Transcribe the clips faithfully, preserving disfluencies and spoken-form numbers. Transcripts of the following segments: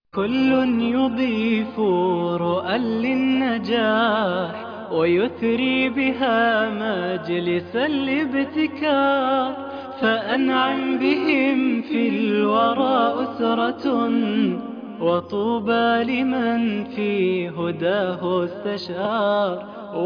كل يضيف رؤى للنجاح ويثري بها مجلس الابتكار، فأنعم بهم في الورى أسرة، وطوبى لمن في هداه استشار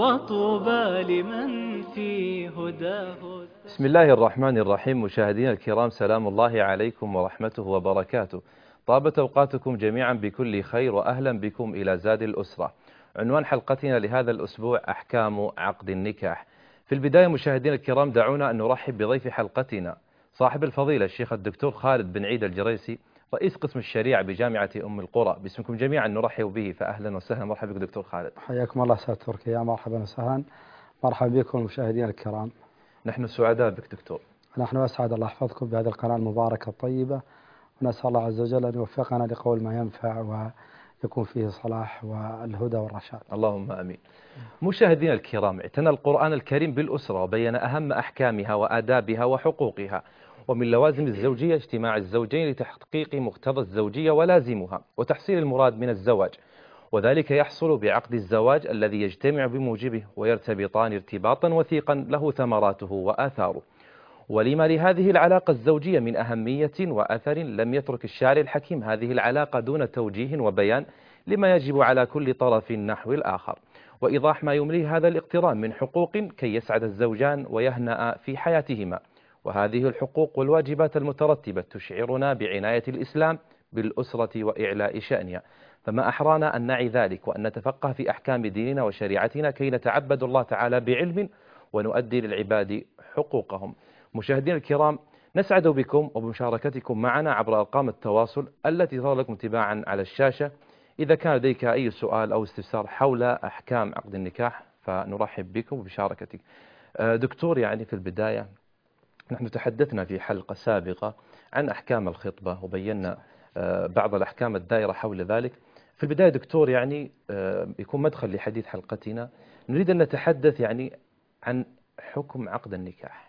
وطوبى لمن في هداه استشار. بسم الله الرحمن الرحيم. مشاهدينا الكرام، سلام الله عليكم ورحمته وبركاته. طابت أوقاتكم جميعا بكل خير، وأهلا بكم إلى زاد الأسرة. عنوان حلقتنا لهذا الأسبوع أحكام عقد النكاح. في البداية مشاهدينا الكرام، دعونا أن نرحب بضيف حلقتنا صاحب الفضيلة الشيخ الدكتور خالد بن عيد الجريسي، رئيس قسم الشريعة بجامعة أم القرى. باسمكم جميعا نرحب به، فأهلا وسهلا. مرحبا بك دكتور خالد. حياكم الله سيد تركي، يا مرحبا وسهلا. مرحبا بكم المشاهدين الكرام. نحن سعداء بك دكتور. نحن أسعد الله يحفظكم بهذه القناة المباركة الطيبة، ونسأل الله عز وجل أن يوفقنا لقول ما ينفع ويكون فيه صلاح والهدى والرشاد. اللهم آمين. مشاهدينا الكرام، اعتنى القرآن الكريم بالأسرة وبين أهم أحكامها وآدابها وحقوقها. ومن لوازم الزوجية اجتماع الزوجين لتحقيق مقتضى الزوجية ولازمها وتحصيل المراد من الزواج، وذلك يحصل بعقد الزواج الذي يجتمع بموجبه ويرتبطان ارتباطا وثيقا له ثمراته وآثاره. ولما لهذه العلاقة الزوجية من أهمية وأثر، لم يترك الشارع الحكيم هذه العلاقة دون توجيه وبيان لما يجب على كل طرف نحو الآخر، وإيضاح ما يمليه هذا الاقتران من حقوق كي يسعد الزوجان ويهنأ في حياتهما. وهذه الحقوق والواجبات المترتبة تشعرنا بعناية الإسلام بالأسرة وإعلاء شأنها، فما أحرانا أن نعي ذلك وأن نتفقه في أحكام ديننا وشريعتنا كي نتعبد الله تعالى بعلم ونؤدي للعباد حقوقهم. مشاهدينا الكرام، نسعد بكم وبمشاركتكم معنا عبر أرقام التواصل التي تظهر لكم تباعا على الشاشة. إذا كان لديك أي سؤال أو استفسار حول أحكام عقد النكاح فنرحب بكم وبشاركتك. دكتور، يعني في البداية نحن تحدثنا في حلقة سابقة عن أحكام الخطبة وبينا بعض الأحكام الدائرة حول ذلك. في البداية دكتور، يعني يكون مدخل لحديث حلقتنا، نريد أن نتحدث يعني عن حكم عقد النكاح.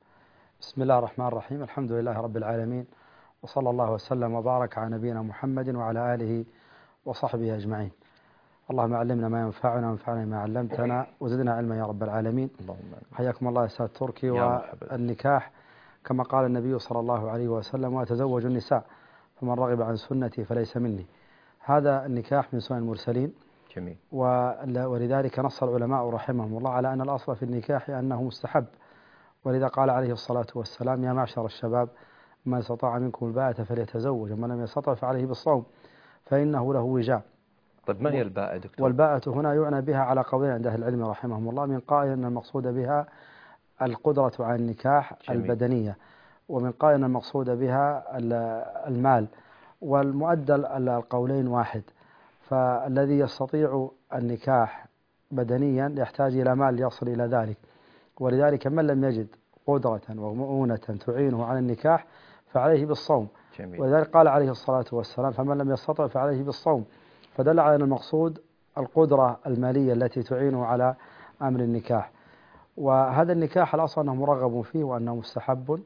بسم الله الرحمن الرحيم، الحمد لله رب العالمين، وصلى الله وسلم وبارك على نبينا محمد وعلى آله وصحبه أجمعين. اللهم علمنا ما ينفعنا وانفعنا ما علمتنا وزدنا علما يا رب العالمين. اللهم. حياكم الله يا سيد تركي. والنكاح كما قال النبي صلى الله عليه وسلم: وتزوجوا النساء فمن رغب عن سنتي فليس مني. هذا النكاح من سنن المرسلين. جميل. ولذلك نص العلماء رحمهم الله على أن الأصل في النكاح أنه مستحب، ولذا قال عليه الصلاة والسلام: يا معشر الشباب من استطاع منكم الباءة فليتزوج، ومن لم يستطع فعليه بالصوم فإنه له وجاء. طيب، ما هي الباءة دكتور؟ والباءة هنا يعنى بها على قولين عند أهل العلم رحمهم الله، من قائل أن المقصود بها القدرة على النكاح جميل. البدنية، ومن قائل أن المقصود بها المال. والمؤدى القولين واحد، فالذي يستطيع النكاح بدنيا يحتاج إلى مال يصل إلى ذلك، ولذلك من لم يجد قدرة ومؤونة تعينه على النكاح فعليه بالصوم. جميل. ولذلك قال عليه الصلاة والسلام: فمن لم يستطع فعليه بالصوم، فدل على أن المقصود القدرة المالية التي تعينه على أمر النكاح. وهذا النكاح الأصل أنه مرغب فيه وأنه مستحب،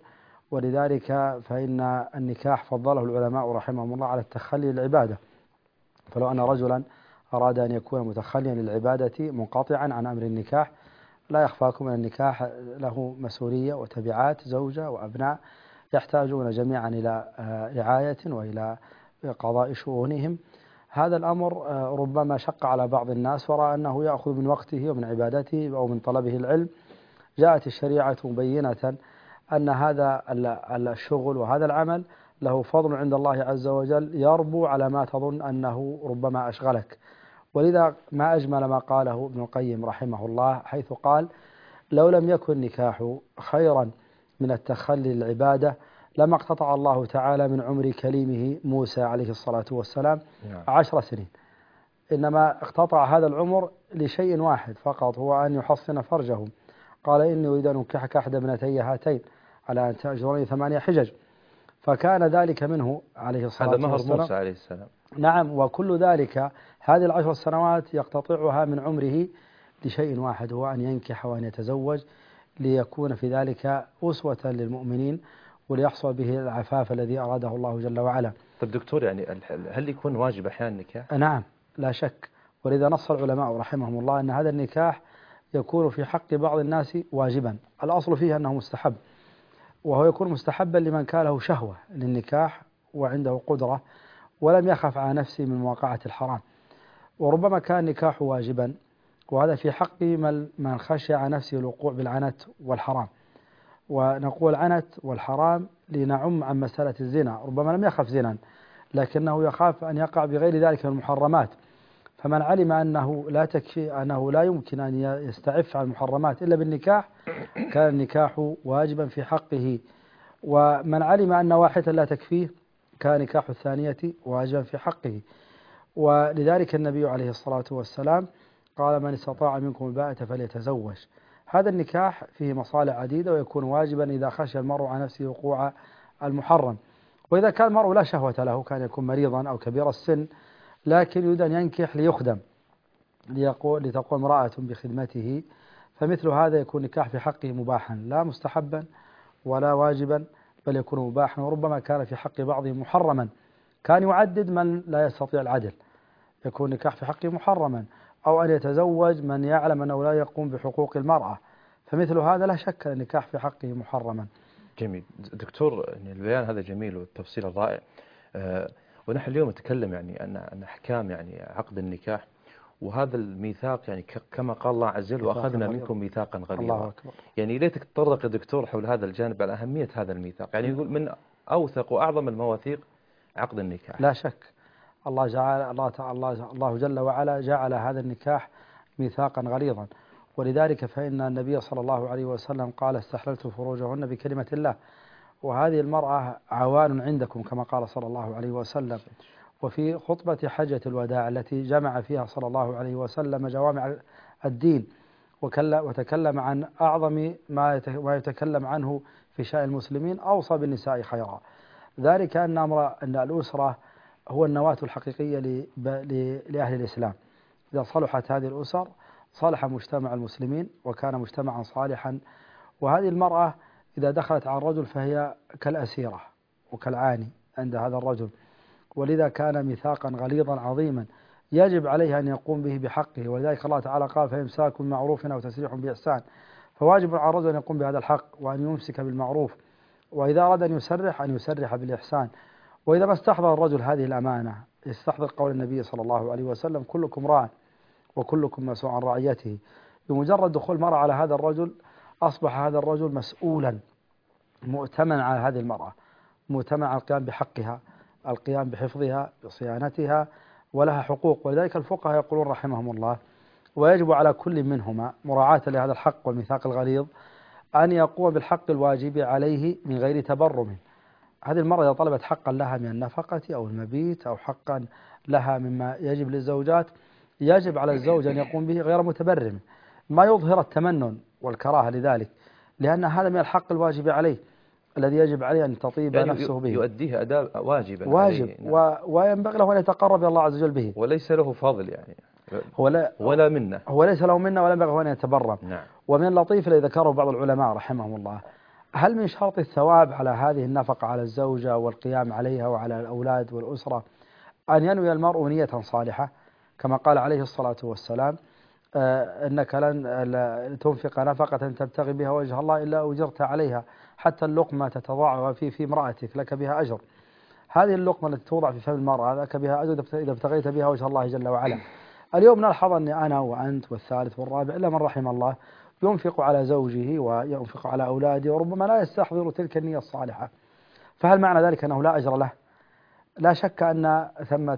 ولذلك فإن النكاح فضله العلماء رحمهم الله على التخلي للعبادة. فلو أن رجلا أراد أن يكون متخليا للعبادة منقطعا عن أمر النكاح، لا يخفاكم أن النكاح له مسؤولية وتبعات، زوجة وأبناء يحتاجون جميعا إلى رعاية وإلى قضاء شؤونهم. هذا الأمر ربما شق على بعض الناس ورأى أنه يأخذ من وقته ومن عبادته أو من طلبه العلم. جاءت الشريعة مبينة أن هذا الشغل وهذا العمل له فضل عند الله عز وجل يربو على ما تظن أنه ربما أشغلك. ولذا ما أجمل ما قاله ابن القيم رحمه الله، حيث قال: لو لم يكن نكاح خيرا من التخلي للعبادة لما اقتطع الله تعالى من عمر كليمه موسى عليه الصلاة والسلام عشر سنين، إنما اقتطع هذا العمر لشيء واحد فقط، هو أن يحصن فرجه. قال: إني أريد أن أنكحك أحد ابنتي هاتين على أن تأجرني ثمانية حجج. فكان ذلك منه عليه الصلاة والسلام. هذا مهر موسى عليه السلام. نعم. وكل ذلك هذه العشر سنوات يقتطعها من عمره لشيء واحد، هو أن ينكح وأن يتزوج، ليكون في ذلك أسوة للمؤمنين وليحصل به العفاف الذي أراده الله جل وعلا. طيب دكتور، يعني هل يكون واجب أحيانا النكاح؟ نعم لا شك، ولذا نص العلماء رحمهم الله أن هذا النكاح يكون في حق بعض الناس واجبا، الأصل فيه أنه مستحب، وهو يكون مستحبا لمن كان له شهوة للنكاح وعنده قدرة ولم يخف على نفسه من مواقعة الحرام. وربما كان النكاح واجبا، وهذا في حق من خشى على نفسه الوقوع بالعنت والحرام. ونقول عنت والحرام لنعم عن مسألة الزنا، ربما لم يخف زنا لكنه يخاف أن يقع بغير ذلك من المحرمات. فمن علم أنه لا تكفي أنه لا يمكن أن يستعف عن المحرمات إلا بالنكاح كان النكاح واجبا في حقه. ومن علم أن واحدة لا تكفيه كان نكاح الثانية واجبا في حقه. ولذلك النبي عليه الصلاة والسلام قال: من استطاع منكم الباءة فليتزوج. هذا النكاح فيه مصالح عديدة، ويكون واجبا إذا خشى المرء على نفسه وقوع المحرم. وإذا كان المرء لا شهوة له، كان يكون مريضا أو كبير السن لكن يريد أن ينكح ليخدم ليقول لتقوم امرأة بخدمته، فمثل هذا يكون نكاح في حقه مباحا لا مستحبا ولا واجبا، بل يكون مباحا. وربما كان في حق بعضهم محرما، كان يعدد من لا يستطيع العدل، يكون نكاح في حقه محرما، أو أن يتزوج من يعلم أنه لا يقوم بحقوق المرأة، فمثل هذا لا شك النكاح في حقه محرما. جميل دكتور، يعني البيان هذا جميل والتفصيل الرائع. أه ونحن اليوم نتكلم يعني أن أن أحكام يعني عقد النكاح، وهذا الميثاق يعني كما قال الله عز وجل: وأخذنا منكم ميثاقا غليظا. يعني ليتك تطرق يا دكتور حول هذا الجانب على أهمية هذا الميثاق، يعني يقول من أوثق وأعظم المواثيق عقد النكاح. لا شك، الله جعل الله تعالى الله جل وعلا جعل هذا النكاح ميثاقا غليظا، ولذلك فإن النبي صلى الله عليه وسلم قال: استحللت فروجهن بكلمة الله. وهذه المرأة عوان عندكم كما قال صلى الله عليه وسلم. وفي خطبة حجة الوداع التي جمع فيها صلى الله عليه وسلم جوامع الدين وتكلم عن أعظم ما يتكلم عنه في شأن المسلمين، أوصى بالنساء خيرا، ذلك أن أمر أن الأسرة هو النواة الحقيقية لأهل الإسلام. إذا صلحت هذه الأسر صلح مجتمع المسلمين وكان مجتمعا صالحا. وهذه المرأة إذا دخلت على الرجل فهي كالأسيرة وكالعاني عند هذا الرجل، ولذا كان ميثاقا غليظا عظيما يجب عليه أن يقوم به بحقه. ولذلك الله تعالى قال: فإمساك بمعروف أو تسريح بإحسان. فواجب على الرجل أن يقوم بهذا الحق وأن يمسك بالمعروف، وإذا أراد أن يسرح أن يسرح بالإحسان. وإذا ما استحضر الرجل هذه الأمانة يستحضر قول النبي صلى الله عليه وسلم: كلكم راع وكلكم مسؤول عن رعيته. بمجرد دخول المرأة على هذا الرجل أصبح هذا الرجل مسؤولا مؤتمن على هذه المرأة، مؤتمن على القيام بحقها، القيام بحفظها بصيانتها، ولها حقوق. ولذلك الفقهاء يقولون رحمهم الله: ويجب على كل منهما مراعاة لهذا الحق والميثاق الغليظ أن يقوم بالحق الواجب عليه من غير تبرم. هذه المرأة إذا طلبت حقا لها من النفقة أو المبيت أو حقا لها مما يجب للزوجات، يجب على الزوج أن يقوم به غير متبرم، ما يظهر التمنن والكراهة لذلك، لأن هذا من الحق الواجب عليه الذي يجب عليه أن تطيب يعني نفسه به، يؤديه أداء واجبا واجب نعم. و... وينبغي له أن يتقرب إلى الله عز وجل به، وليس له فضل يعني هو لا ولا منه، هو ليس له منه ولا ينبغي له أن يتبرم. نعم. ومن اللطيف الذي ذكره بعض العلماء رحمهم الله: هل من شرط الثواب على هذه النفقة على الزوجة والقيام عليها وعلى الأولاد والأسرة أن ينوي المرء نية صالحة، كما قال عليه الصلاة والسلام: آه إنك لن تنفق نفقة تبتغي بها وجه الله إلا أجرت عليها، حتى اللقمة تتضاعف في في امرأتك لك بها أجر. هذه اللقمة التي توضع في فم المرأة لك بها أجر إذا ابتغيت بها وجه الله جل وعلا. اليوم نلحظ أن أنا وأنت والثالث والرابع إلا من رحم الله ينفق على زوجه وينفق على أولاده وربما لا يستحضر تلك النية الصالحة، فهل معنى ذلك أنه لا أجر له؟ لا شك أن ثمة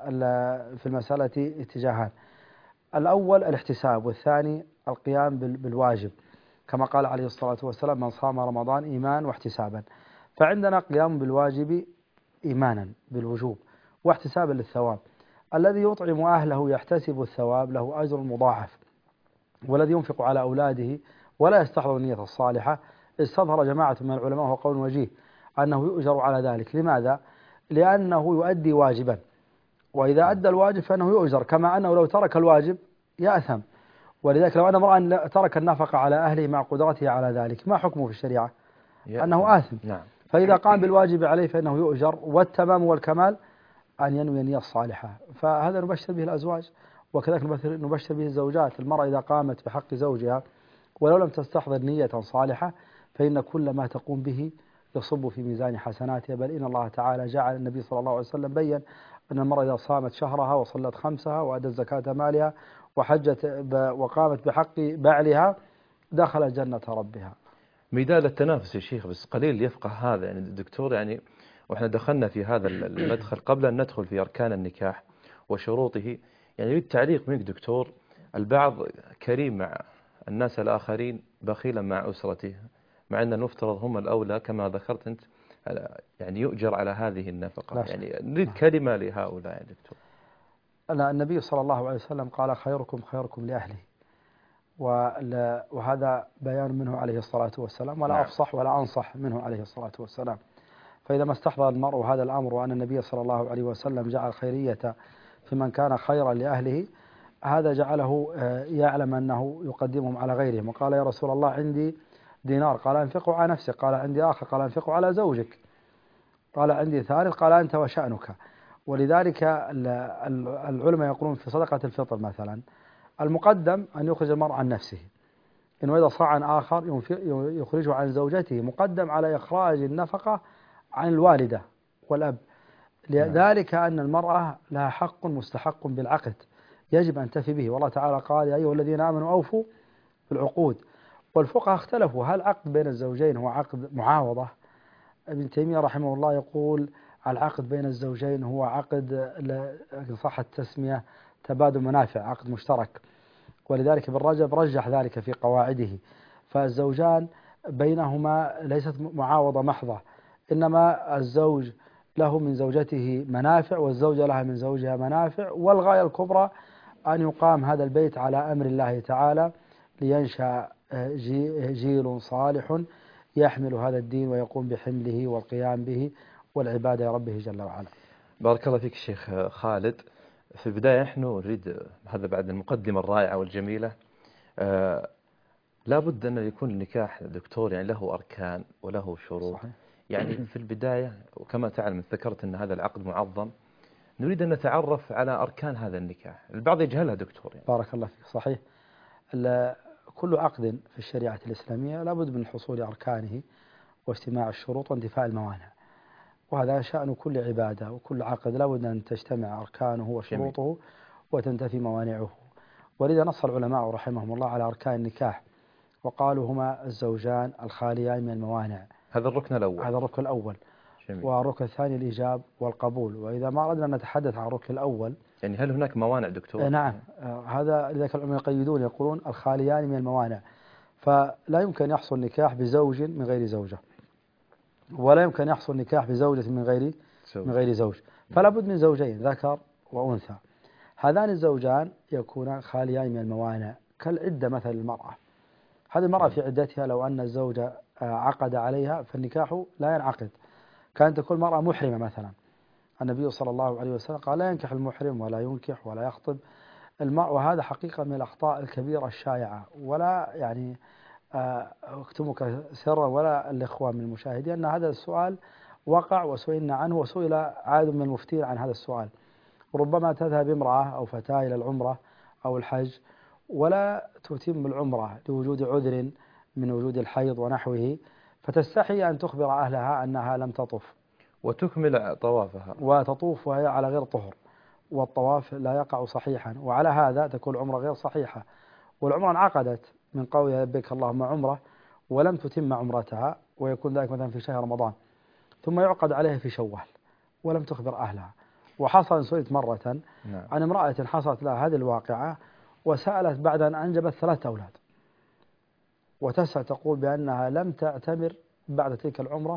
في المسألة اتجاهان: الأول الاحتساب، والثاني القيام بالواجب، كما قال عليه الصلاة والسلام: من صام رمضان إيمان واحتسابا. فعندنا قيام بالواجب إيمانا بالوجوب واحتسابا للثواب. الذي يطعم أهله يحتسب الثواب له أجر مضاعف، والذي ينفق على أولاده ولا يستحضر النية الصالحة استظهر جماعة من العلماء وهو قول وجيه أنه يؤجر على ذلك. لماذا؟ لأنه يؤدي واجبا، وإذا أدى الواجب فإنه يؤجر، كما أنه لو ترك الواجب يأثم. ولذلك لو أن امرأ ترك النفقة على أهله مع قدرته على ذلك ما حكمه في الشريعة؟ أنه آثم. نعم. فإذا قام بالواجب عليه فإنه يؤجر، والتمام والكمال أن ينوي النية الصالحة. فهذا نبشر به الأزواج، وكذلك نبشر به الزوجات. المرأة إذا قامت بحق زوجها ولو لم تستحضر نية صالحة فإن كل ما تقوم به يصب في ميزان حسناتها. بل إن الله تعالى جعل، النبي صلى الله عليه وسلم بين أن المرأة إذا صامت شهرها وصلت خمسها وأدت زكاة مالها وحجت وقامت بحق بعلها دخلت جنة ربها. ميدان التنافس يا شيخ، بس قليل يفقه هذا يعني الدكتور. يعني وإحنا دخلنا في هذا المدخل قبل أن ندخل في أركان النكاح وشروطه، يعني يريد تعليق منك دكتور. البعض كريم مع الناس الآخرين، بخيلا مع أسرته، مع أن المفترض هم الأولى كما ذكرت أنت يعني يؤجر على هذه النفقة. يعني نريد كلمة لهؤلاء يا دكتور. أنا النبي صلى الله عليه وسلم قال خيركم خيركم لأهله، وهذا بيان منه عليه الصلاة والسلام، ولا نعم. أفصح ولا أنصح منه عليه الصلاة والسلام. فإذا ما استحضر المرء هذا الأمر وأن النبي صلى الله عليه وسلم جعل خيرية في من كان خيرا لأهله، هذا جعله يعلم أنه يقدمهم على غيرهم. وقال يا رسول الله عندي دينار، قال انفقه على نفسك. قال عندي آخر، قال انفقه على زوجك. قال عندي ثالث، قال أنت وشأنك. ولذلك العلماء يقولون في صدقة الفطر مثلا المقدم أن يخرج المرء عن نفسه، إن وإذا صاعا آخر يخرجه عن زوجته، مقدم على إخراج النفقة عن الوالدة والأب. لذلك أن المرأة لها حق مستحق بالعقد يجب أن تفي به. والله تعالى قال يا أيها الذين آمنوا أوفوا بالعقود. والفقهاء اختلفوا هل العقد بين الزوجين هو عقد معاوضة. ابن تيمية رحمه الله يقول العقد بين الزوجين هو عقد إن صح التسمية تبادل منافع، عقد مشترك. ولذلك ابن رجب رجح ذلك في قواعده. فالزوجان بينهما ليست معاوضة محضة، إنما الزوج له من زوجته منافع والزوجة لها من زوجها منافع، والغاية الكبرى أن يقام هذا البيت على أمر الله تعالى لينشأ جيل صالح يحمل هذا الدين ويقوم بحمله والقيام به والعبادة لربه جل وعلا. بارك الله فيك الشيخ خالد. في البداية نحن نريد، هذا بعد المقدمة الرائعة والجميلة، آه لابد أن يكون النكاح دكتور يعني له أركان وله شروط. صحيح. يعني في البداية وكما تعلم ذكرت أن هذا العقد معظم، نريد أن نتعرف على أركان هذا النكاح. البعض يجهلها دكتور يعني. بارك الله فيك. صحيح، كل عقد في الشريعة الإسلامية لابد من حصول أركانه واجتماع الشروط وانتفاء الموانع، وهذا شأن كل عبادة وكل عقد لابد أن تجتمع أركانه وشروطه وتنتفي موانعه. ولذا نص العلماء رحمهم الله على أركان النكاح وقالوا هما الزوجان الخاليان من الموانع. هذا الركن الأول. هذا الركن الأول. جميل. والركن الثاني الإيجاب والقبول. وإذا ما أردنا أن نتحدث عن الركن الأول، يعني هل هناك موانع دكتور؟ نعم، هذا لذلك العلماء يقيدون يقولون الخاليان من الموانع. فلا يمكن يحصل نكاح بزوج من غير زوجة، ولا يمكن يحصل نكاح بزوجة من غير من غير زوج. فلا بد من زوجين ذكر وأنثى. هذان الزوجان يكونان خاليان من الموانع كالعدة مثل المرأة. هذه المرأة في عدتها لو أن الزوج عقد عليها فالنكاح لا ينعقد. كانت تكون المرأة محرمة مثلا، النبي صلى الله عليه وسلم قال لا ينكح المحرم ولا ينكح ولا يخطب المرء. وهذا حقيقة من الأخطاء الكبيرة الشائعة، ولا يعني أكتمك سرا ولا الإخوان من المشاهدين أن هذا السؤال وقع وسئلنا عنه، وسئل عاد من المفتين عن هذا السؤال. ربما تذهب امرأة أو فتاة إلى العمرة أو الحج ولا تتم العمرة لوجود عذر من وجود الحيض ونحوه، فتستحي أن تخبر أهلها أنها لم تطف وتكمل طوافها، وتطوف وهي على غير طهر، والطواف لا يقع صحيحا، وعلى هذا تكون العمرة غير صحيحة. والعمرة انعقدت من قول لبيك اللهم عمرة ولم تتم عمرتها، ويكون ذلك مثلا في شهر رمضان، ثم يعقد عليها في شوال ولم تخبر أهلها. وحصل سئلت مرة نعم. عن امرأة حصلت لها هذه الواقعة وسألت بعد أن أنجبت ثلاثة أولاد، وتسأل تقول بأنها لم تعتمر بعد تلك العمرة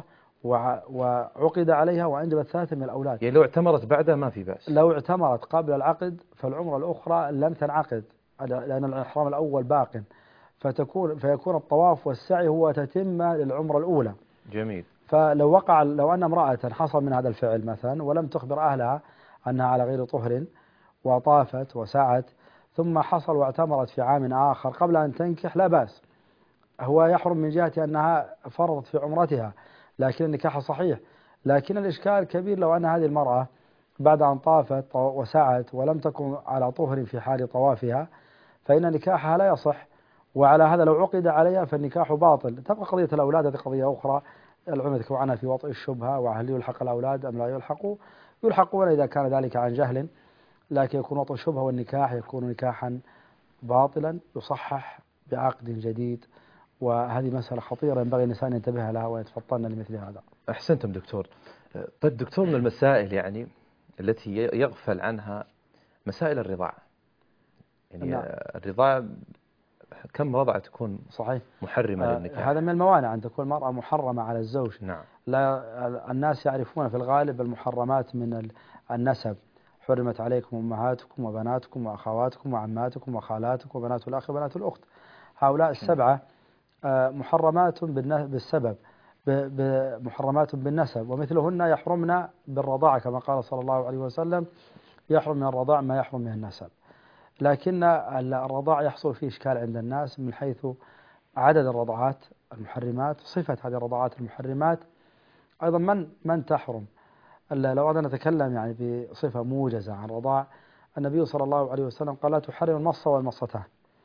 وعقد عليها وأنجبت ثلاثة من الأولاد. يعني لو اعتمرت بعدها ما في بأس؟ لو اعتمرت قبل العقد فالعمرة الأخرى لم تنعقد لأن الإحرام الأول باق، فتكون فيكون الطواف والسعي هو تتمة للعمرة الأولى. جميل. فلو وقع لو أن امرأة حصل من هذا الفعل مثلا ولم تخبر أهلها أنها على غير طهر وطافت وسعت ثم حصل واعتمرت في عام آخر قبل أن تنكح لا بأس، هو يحرم من جهة أنها فرضت في عمرتها، لكن النكاح صحيح. لكن الإشكال كبير لو أن هذه المرأة بعد أن طافت وسعت ولم تكن على طهر في حال طوافها فإن نكاحها لا يصح، وعلى هذا لو عقد عليها فالنكاح باطل. تبقى قضية الأولاد هذه قضية أخرى العلماء ذكروا عنها في وطئ الشبهة، وهل يلحق الأولاد أم لا يلحقوا؟ يلحقون إذا كان ذلك عن جهل، لكن يكون وطئ الشبهة والنكاح يكون نكاحا باطلا يصحح بعقد جديد، وهذه مسألة خطيرة ينبغي الإنسان ينتبه لها ويتفطن لمثل هذا. أحسنتم دكتور. طيب دكتور، من المسائل يعني التي يغفل عنها مسائل الرضاعة، يعني نعم. الرضاعة كم رضعة تكون صحيح محرمة آه للنكاح؟ هذا من الموانع أن تكون المرأة محرمة على الزوج. نعم. لا الناس يعرفون في الغالب المحرمات من النسب، حرمت عليكم أمهاتكم وبناتكم وأخواتكم وعماتكم وخالاتكم وبنات الأخ وبنات الأخت. هؤلاء السبعة محرمات بالسبب، محرمات بالنسب، ومثلهن يحرمن بالرضاعة كما قال صلى الله عليه وسلم يحرم من الرضاع ما يحرم من النسب. لكن الرضاع يحصل فيه إشكال عند الناس من حيث عدد الرضعات المحرمات، صفة هذه الرضعات المحرمات، أيضا من من تحرم. لو أردنا نتكلم يعني بصفة موجزة عن الرضاع، النبي صلى الله عليه وسلم قال لا تحرم المصة والمصتان،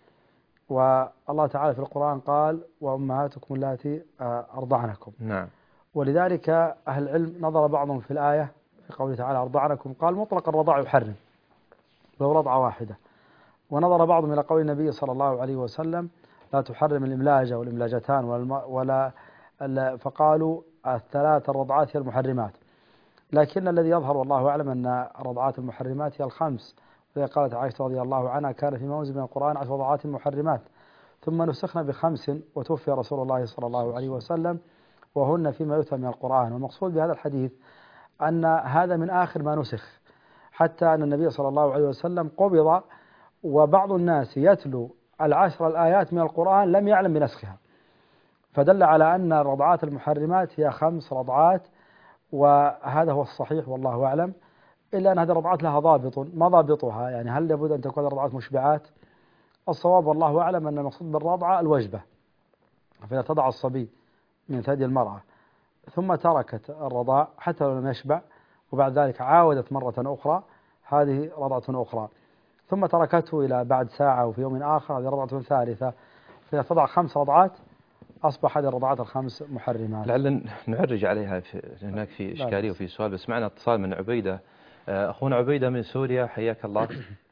والله تعالى في القرآن قال وأمهاتكم اللاتي أرضعنكم. نعم. ولذلك أهل العلم نظر بعضهم في الآية في قوله تعالى أرضعنكم قال مطلق الرضاع يحرم لو رضعة واحدة، ونظر بعضهم إلى قول النبي صلى الله عليه وسلم لا تحرم الإملاجة والإملاجتان ولا فقالوا الثلاث الرضعات هي المحرمات. لكن الذي يظهر والله أعلم أن الرضعات المحرمات هي الخمس، وهي قالت عائشة رضي الله عنها كان في موزن من القرآن عشر رضعات محرمات ثم نسخنا بخمس وتوفي رسول الله صلى الله عليه وسلم وهن فيما يتم من القرآن. والمقصود بهذا الحديث أن هذا من آخر ما نسخ، حتى أن النبي صلى الله عليه وسلم قبض وبعض الناس يتلو العشر الآيات من القرآن لم يعلم بنسخها، فدل على أن الرضعات المحرمات هي خمس رضعات، وهذا هو الصحيح والله أعلم، إلا أن هذه الرضعات لها ضابط. ما ضابطها؟ يعني هل لابد أن تكون الرضعات مشبعات؟ الصواب والله أعلم أن المقصود بالرضعة الوجبة، فإذا تضع الصبي من ثدي المرأة ثم تركت الرضاع حتى لو لم يشبع وبعد ذلك عاودت مرة أخرى هذه رضعة أخرى، ثم تركته إلى بعد ساعة وفي يوم آخر هذه رضعة ثالثة، فإذا تضع خمس رضعات أصبح هذه الرضعات الخمس محرمات. لعل نعرج عليها في هناك في إشكالية وفي سؤال، بس معنا اتصال من عبيدة. أخونا عبيدة من سوريا، حياك الله.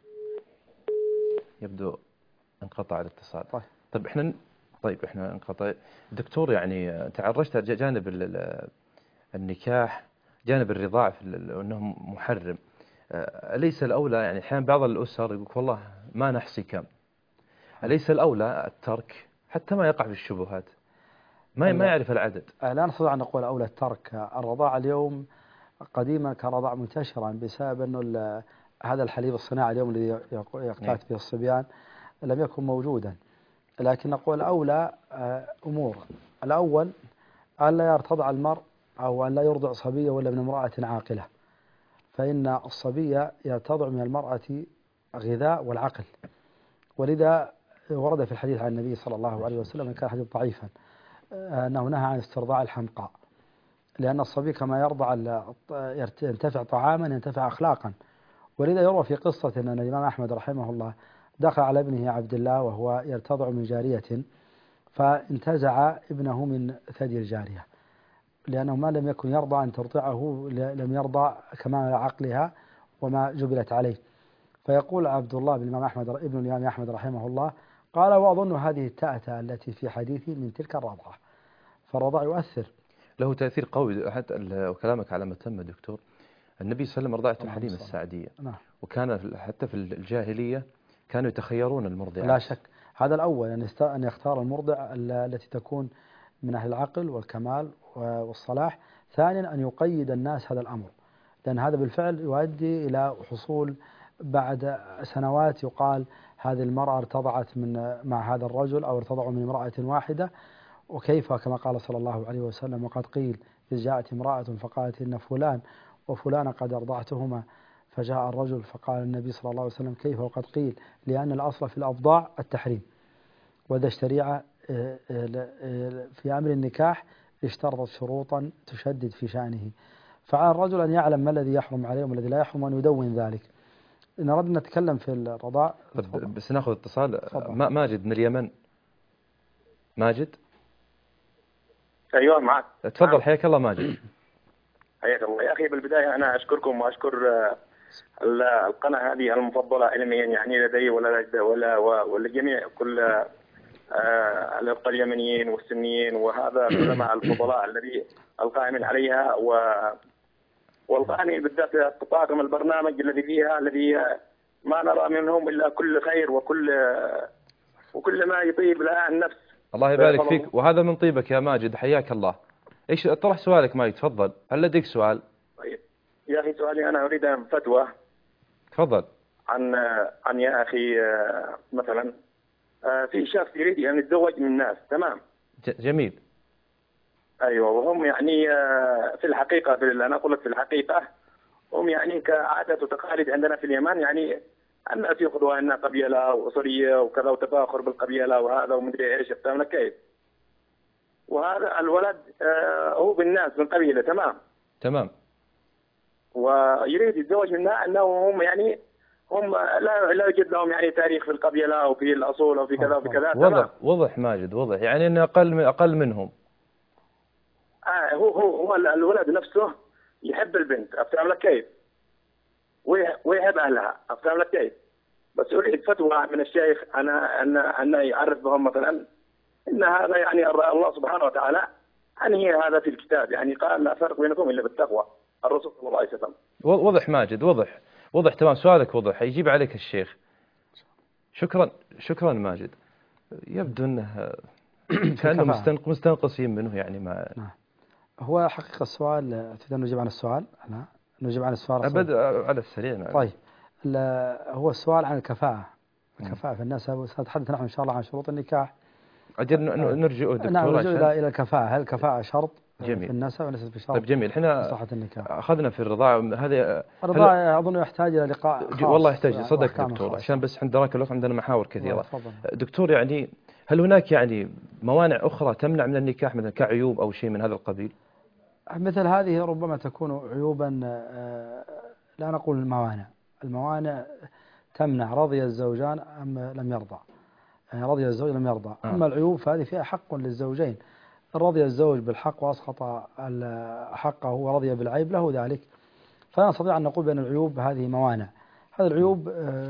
يبدو انقطع الاتصال. طيب طيب احنا طيب احنا انقطع. دكتور، يعني تعرجت جانب النكاح، جانب الرضاع في انه محرم، أليس الأولى يعني أحيانا بعض الأسر يقول والله ما نحصي كم، أليس الأولى الترك حتى ما يقع في الشبهات، ما ما يعرف العدد؟ لا نستطيع أن نقول أولى الترك. الرضاعة اليوم قديما كان رضاع منتشرا بسبب أنه هذا الحليب الصناعي اليوم الذي يقتات به الصبيان لم يكن موجودا، لكن نقول أولى أمور. الأول أن لا يرتضع المرء أو أن لا يرضع صبية ولا من امرأة عاقلة، فإن الصبية يرتضع من المرأة غذاء والعقل، ولذا ورد في الحديث عن النبي صلى الله عليه وسلم إن كان حديث ضعيفا أنه نهى عن استرضاع الحمقاء، لأن الصبي كما يرضع ينتفع طعاما ينتفع أخلاقا. ولذا يروى في قصة أن الإمام أحمد رحمه الله دخل على ابنه عبد الله وهو يرتضع من جارية، فانتزع ابنه من ثدي الجارية، لأنه ما لم يكن يرضى أن ترضعه لم يرضى كمال عقلها وما جبلت عليه. فيقول عبد الله بن الإمام أحمد ابن الإمام أحمد رحمه الله قال وأظن هذه التأتة التي في حديثي من تلك الرضعة. فالرضاع يؤثر، له تأثير قوي. حتى وكلامك على ما تم دكتور، النبي صلى الله عليه وسلم رضعت الحليمة السعدية، نعم. وكان حتى في الجاهلية كانوا يتخيرون المرضعات. لا شك، هذا الأول أن يختار المرضع التي تكون من أهل العقل والكمال والصلاح. ثانيا أن يقيد الناس هذا الأمر، لأن هذا بالفعل يؤدي إلى حصول بعد سنوات يقال هذه المرأة ارتضعت من مع هذا الرجل أو ارتضعوا من امرأة واحدة، وكيف كما قال صلى الله عليه وسلم وقد قيل إذ جاءت امرأة فقالت إن فلان وفلان قد أرضعتهما، فجاء الرجل فقال النبي صلى الله عليه وسلم كيف وقد قيل، لأن الأصل في الأبضاع التحريم، وذا الشريعة في أمر النكاح اشترطت شروطا تشدد في شأنه، فعلى الرجل أن يعلم ما الذي يحرم عليه وما الذي لا يحرم وأن يدون ذلك. إن أردنا نتكلم في الرضاع. بس ناخذ اتصال. ماجد من اليمن. ماجد. ايوه معك. تفضل حياك الله ماجد. حياك الله يا اخي. بالبدايه انا اشكركم واشكر القناه هذه المفضله علميا يعني لدي ولا ولا ولجميع كل الأبقى اليمنيين والسنيين وهذا العلماء الفضلاء الذي القائمين عليها و والقائمين بالذات طاقم البرنامج الذي فيها الذي ما نرى منهم الا كل خير وكل وكل ما يطيب لها النفس. الله يبارك فيك، وهذا من طيبك يا ماجد، حياك الله. ايش طرح سؤالك ماجد؟ تفضل، هل لديك سؤال؟ طيب يا اخي سؤالي انا اريد فتوى. تفضل. عن عن يا اخي مثلا في شخص يريد ان يتزوج من الناس، تمام؟ جميل. ايوه، وهم يعني في الحقيقه في انا اقول لك في الحقيقه هم يعني كعادات وتقاليد عندنا في اليمن، يعني الناس ياخذوها انها قبيله واسريه وكذا وتفاخر بالقبيله وهذا ومدري ايش، فهمنا كيف؟ وهذا الولد هو بالناس من قبيله، تمام؟ تمام. ويريد يتزوج منها انه هم يعني هم لا لا يوجد لهم يعني تاريخ في القبيله او في الاصول او في كذا وفي كذا. وضح وضح ماجد، وضح يعني انه اقل من اقل منهم. آه هو هو هو الولد نفسه يحب البنت، أفهم لك كيف؟ ويحب أهلها، أفهم لك كيف؟ بس أريد فتوى من الشيخ أنا أن أن يعرف بهم مثلا إن هذا يعني الله سبحانه وتعالى أنهي هذا في الكتاب، يعني قال لا فرق بينكم إلا بالتقوى، الرسول صلى الله عليه وسلم. وضح ماجد، وضح وضح تمام، سؤالك وضح، يجيب عليك الشيخ. شكرا شكرا ماجد. يبدو أنه كأنه مستنقص منه يعني ما. هو حقيقة السؤال، تريد أن نجيب عن السؤال؟ لا نجيب عن السؤال أبد على السريع. نعم. طيب هو السؤال عن الكفاءة، الكفاءة في النسب، سنتحدث نحن إن شاء الله عن شروط النكاح. أجل نرجع دكتور. نعم نرجع إلى إلى الكفاءة، هل الكفاءة شرط جميل. في النسب وليست بشرط؟ طيب جميل. احنا صحة النكاح أخذنا في الرضاعة هذه. الرضاعة أظن يحتاج إلى لقاء خاص. والله يحتاج، صدق يعني دكتور، عشان بس عند دراك الوقت عندنا محاور كثيرة. فضل. دكتور يعني هل هناك يعني موانع أخرى تمنع من النكاح مثلا كعيوب أو شيء من هذا القبيل؟ مثل هذه ربما تكون عيوبا، لا نقول الموانع، الموانع تمنع رضي الزوجان أم لم يرضى، يعني رضي الزوج لم يرضى. آه. أما العيوب فهذه فيها حق للزوجين، رضي الزوج بالحق وأسقط حقه ورضي بالعيب له ذلك، فلا نستطيع أن نقول بأن العيوب هذه موانع. هذه العيوب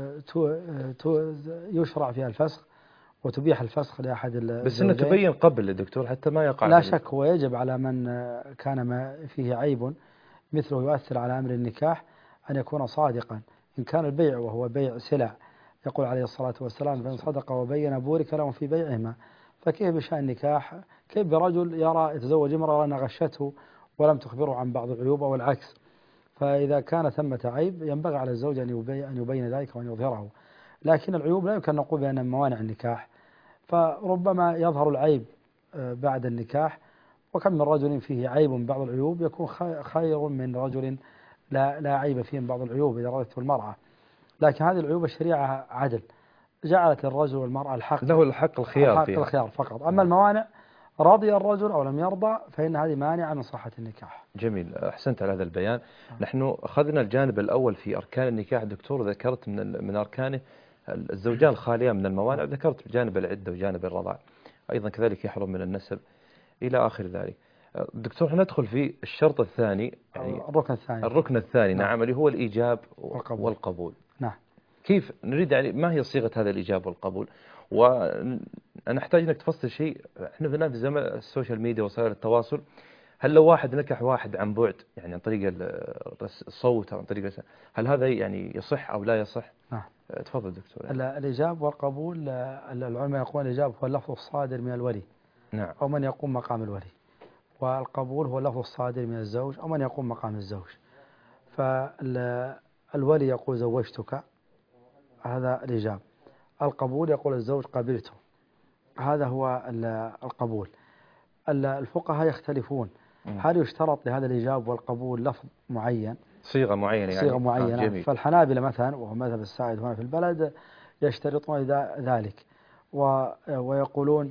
يشرع فيها الفسخ وتبيح الفسخ لأحد الزوجين، بس إنه تبين قبل الدكتور حتى ما يقع. لا شك، هو يجب على من كان ما فيه عيب مثله يؤثر على أمر النكاح أن يكون صادقا. إن كان البيع وهو بيع سلع، يقول عليه الصلاة والسلام فإن صدق وبين بورك لهم في بيعهما، فكيف بشأن النكاح؟ كيف برجل يرى يتزوج امرأة لأن غشته ولم تخبره عن بعض العيوب أو العكس؟ فإذا كان ثمة عيب ينبغي على الزوج أن يبين, أن يبين ذلك وأن يظهره. لكن العيوب لا يمكن أن نقول بأنها موانع النكاح، فربما يظهر العيب بعد النكاح، وكم من رجل فيه عيب بعض العيوب يكون خير من رجل لا, لا عيب فيه من بعض العيوب إذا رأته المرأة. لكن هذه العيوب الشريعة عدل، جعلت الرجل والمرأة الحق له الحق الخيار الحق فيها. الخيار فقط. أما الموانع رضي الرجل أو لم يرضى فإن هذه مانعة من صحة النكاح. جميل، أحسنت على هذا البيان. نحن أخذنا الجانب الأول في أركان النكاح دكتور، ذكرت من من أركانه الزوجان الخالية من الموانع، ذكرت جانب العدة وجانب الرضاع، أيضا كذلك يحرم من النسب إلى آخر ذلك. دكتور ندخل في الشرط الثاني، يعني الركن الثاني الركن الثاني نعم, نعم اللي هو الإيجاب والقبول. والقبول. نعم. كيف نريد يعني ما هي صيغة هذا الإيجاب والقبول؟ ونحتاج أنك تفصل شيء. احنا في زمن السوشيال ميديا وسائل التواصل، هل لو واحد نكح واحد عن بعد يعني عن طريق الصوت أو عن طريق، هل هذا يعني يصح أو لا يصح؟ نعم. تفضل دكتور. الإيجاب والقبول العلماء يقولون الإيجاب هو اللفظ الصادر من الولي، نعم، أو من يقوم مقام الولي، والقبول هو اللفظ الصادر من الزوج أو من يقوم مقام الزوج. فالولي يقول زوجتك، هذا الإيجاب. القبول يقول الزوج قبلته، هذا هو القبول. الفقهاء يختلفون، هل يشترط لهذا الإيجاب والقبول لفظ معين، صيغة معينة يعني؟ صيغة معينة. آه فالحنابلة مثلا وهو مذهب السائد هنا في البلد يشترطون ذلك، ويقولون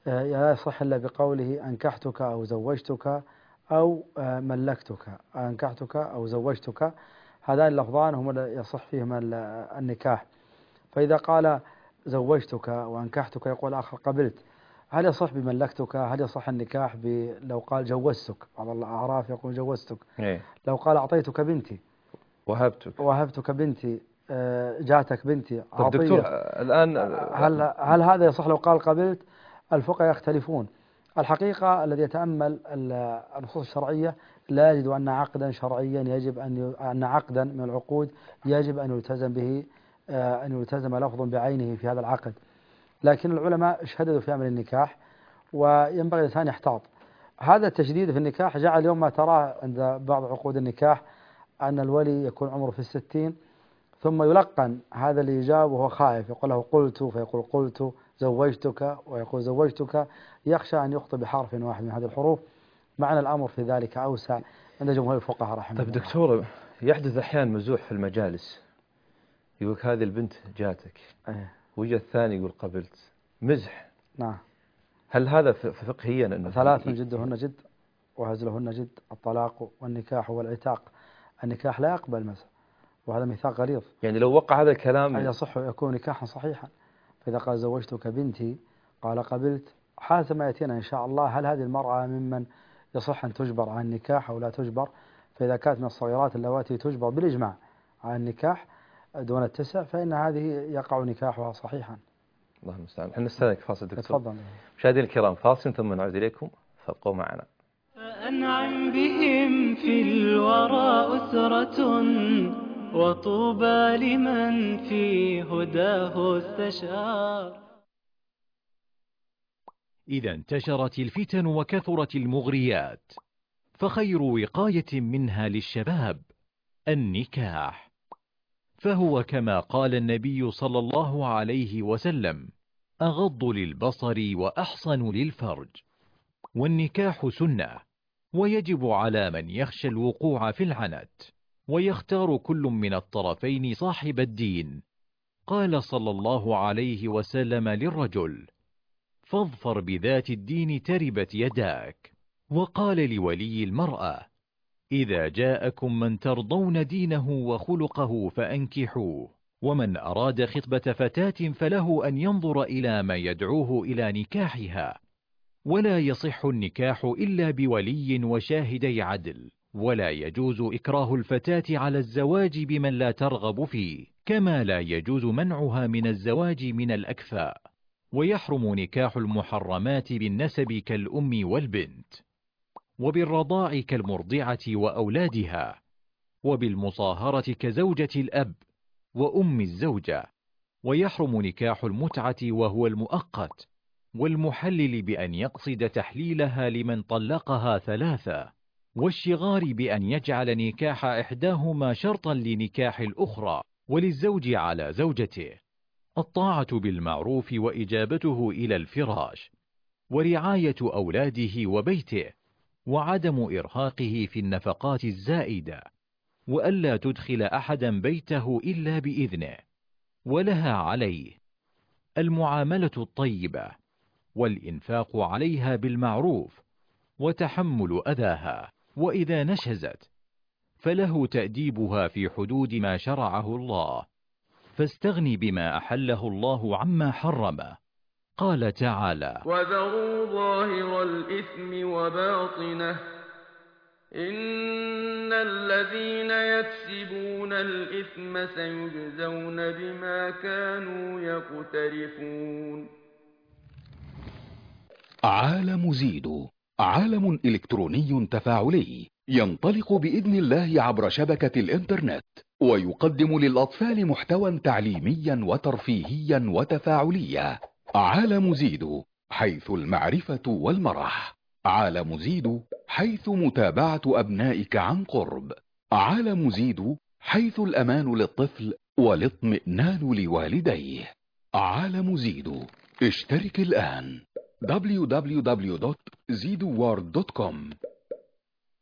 لا يصح إلا بقوله أنكحتك أو زوجتك أو ملكتك، أنكحتك أو زوجتك، هذان اللفظان هما يصح فيهما النكاح. فإذا قال زوجتك وأنكحتك يقول آخر قبلت، هل يصح بملكتك؟ هل يصح النكاح لو قال جوزتك؟ بعض الأعراف يقول جوزتك. إيه؟ لو قال أعطيتك بنتي، وهبتك وهبتك بنتي، جاتك بنتي طب دكتور الآن هل هل هذا يصح لو قال قبلت؟ الفقهاء يختلفون. الحقيقة الذي يتأمل النصوص الشرعية لا يجد أن عقدا شرعيا يجب أن أن عقدا من العقود يجب أن يلتزم به، أن يلتزم لفظ بعينه في هذا العقد. لكن العلماء شددوا في أمر النكاح، وينبغي الإنسان يحتاط. هذا التشديد في النكاح جعل اليوم ما تراه عند بعض عقود النكاح أن الولي يكون عمره في الستين ثم يلقن هذا اللي يجاب وهو خائف، يقول له قلت فيقول قلت، زوجتك ويقول زوجتك، يخشى أن يخطئ بحرف واحد من هذه الحروف. معنى الأمر في ذلك أوسع عند جمهور الفقهاء رحمه الله. طيب دكتور يحدث أحيانا مزوح في المجالس، يقول هذه البنت جاتك، أيه. ويجي الثاني يقول قبلت، مزح. نعم. هل هذا فقهيا أنه ثلاث من جدهن جد وهزلهن جد، الطلاق والنكاح والعتاق. النكاح لا يقبل مزح، وهذا ميثاق غليظ. يعني لو وقع هذا الكلام يصح يكون نكاحا صحيحا. فإذا قال زوجتك بنتي قال قبلت، حاسب ما يأتينا إن شاء الله هل هذه المرأة ممن يصح أن تجبر عن النكاح أو لا تجبر. فإذا كانت من الصغيرات اللواتي تجبر بالإجماع عن النكاح دون التسع فإن هذه يقع نكاحها صحيحا. الله المستعان. احنا نستهلك فاصل دكتور. تفضل. مشاهدينا الكرام فاصل ثم نعود إليكم، فابقوا معنا. فأنعم بهم في الورى أسرة، وطوبى لمن في هداه استشار. إذا انتشرت الفتن وكثرت المغريات، فخير وقاية منها للشباب النكاح، فهو كما قال النبي صلى الله عليه وسلم: أغض للبصر وأحصن للفرج. والنكاح سنة، ويجب على من يخشى الوقوع في العنت، ويختار كل من الطرفين صاحب الدين. قال صلى الله عليه وسلم للرجل: فاظفر بذات الدين تربت يداك. وقال لولي المرأة: إذا جاءكم من ترضون دينه وخلقه فأنكحوه. ومن أراد خطبة فتاة فله أن ينظر إلى ما يدعوه إلى نكاحها. ولا يصح النكاح إلا بولي وشاهدي عدل، ولا يجوز إكراه الفتاة على الزواج بمن لا ترغب فيه، كما لا يجوز منعها من الزواج من الأكفاء. ويحرم نكاح المحرمات بالنسب كالأم والبنت، وبالرضاع كالمرضعة وأولادها، وبالمصاهرة كزوجة الأب وأم الزوجة. ويحرم نكاح المتعة وهو المؤقت، والمحلل بأن يقصد تحليلها لمن طلقها ثلاثة، والشغار بأن يجعل نكاح إحداهما شرطا لنكاح الأخرى، وللزوج على زوجته الطاعة بالمعروف وإجابته إلى الفراش، ورعاية أولاده وبيته، وعدم إرهاقه في النفقات الزائدة، وألا تدخل أحدا بيته إلا بإذنه، ولها عليه المعاملة الطيبة، والإنفاق عليها بالمعروف، وتحمل أذاها. وإذا نشزت فله تأديبها في حدود ما شرعه الله، فاستغني بما أحله الله عما حرمه. قال تعالى: وذروا ظاهر الإثم وباطنه، إن الذين يكسبون الإثم سيجزون بما كانوا يقترفون. عالم زيدو عالم إلكتروني تفاعلي ينطلق بإذن الله عبر شبكة الإنترنت، ويقدم للأطفال محتوى تعليميا وترفيهيا وتفاعليا. عالم زيدو حيث المعرفة والمرح. عالم زيدو حيث متابعة أبنائك عن قرب. عالم زيدو حيث الأمان للطفل والاطمئنان لوالديه. عالم زيدو اشترك الآن دبليو دبليو دبليو دوت زيدو وورد دوت كوم.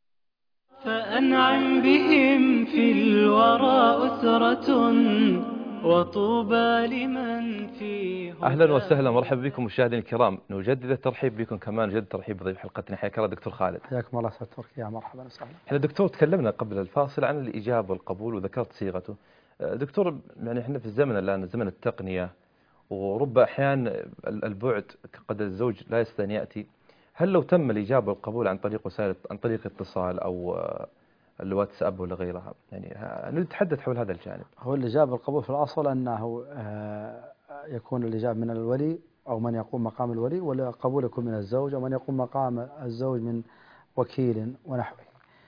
فأنعم بهم في الورى أسرة، وطوبى لمن فيه أهلا وسهلا مرحبا بكم مشاهدينا الكرام، نجدد الترحيب بكم كمان نجدد الترحيب بضيف حلقتنا. حياك الله دكتور خالد. حياكم الله استاذ تركي، يا مرحبا وسهلا. احنا دكتور تكلمنا قبل الفاصل عن الإجابة والقبول وذكرت صيغته. دكتور يعني احنا في الزمن الآن زمن التقنية، ورب أحيان البعد قد الزوج لا يستطيع أن يأتي، هل لو تم الإجابة والقبول عن طريق وسائل عن طريق اتصال أو الواتساب ولا غيرها، يعني نتحدث حول هذا الجانب. هو الإجابة والقبول في الأصل أنه يكون الإجابة من الولي أو من يقوم مقام الولي، والقبول يكون من الزوج أو من يقوم مقام الزوج من وكيل ونحوه.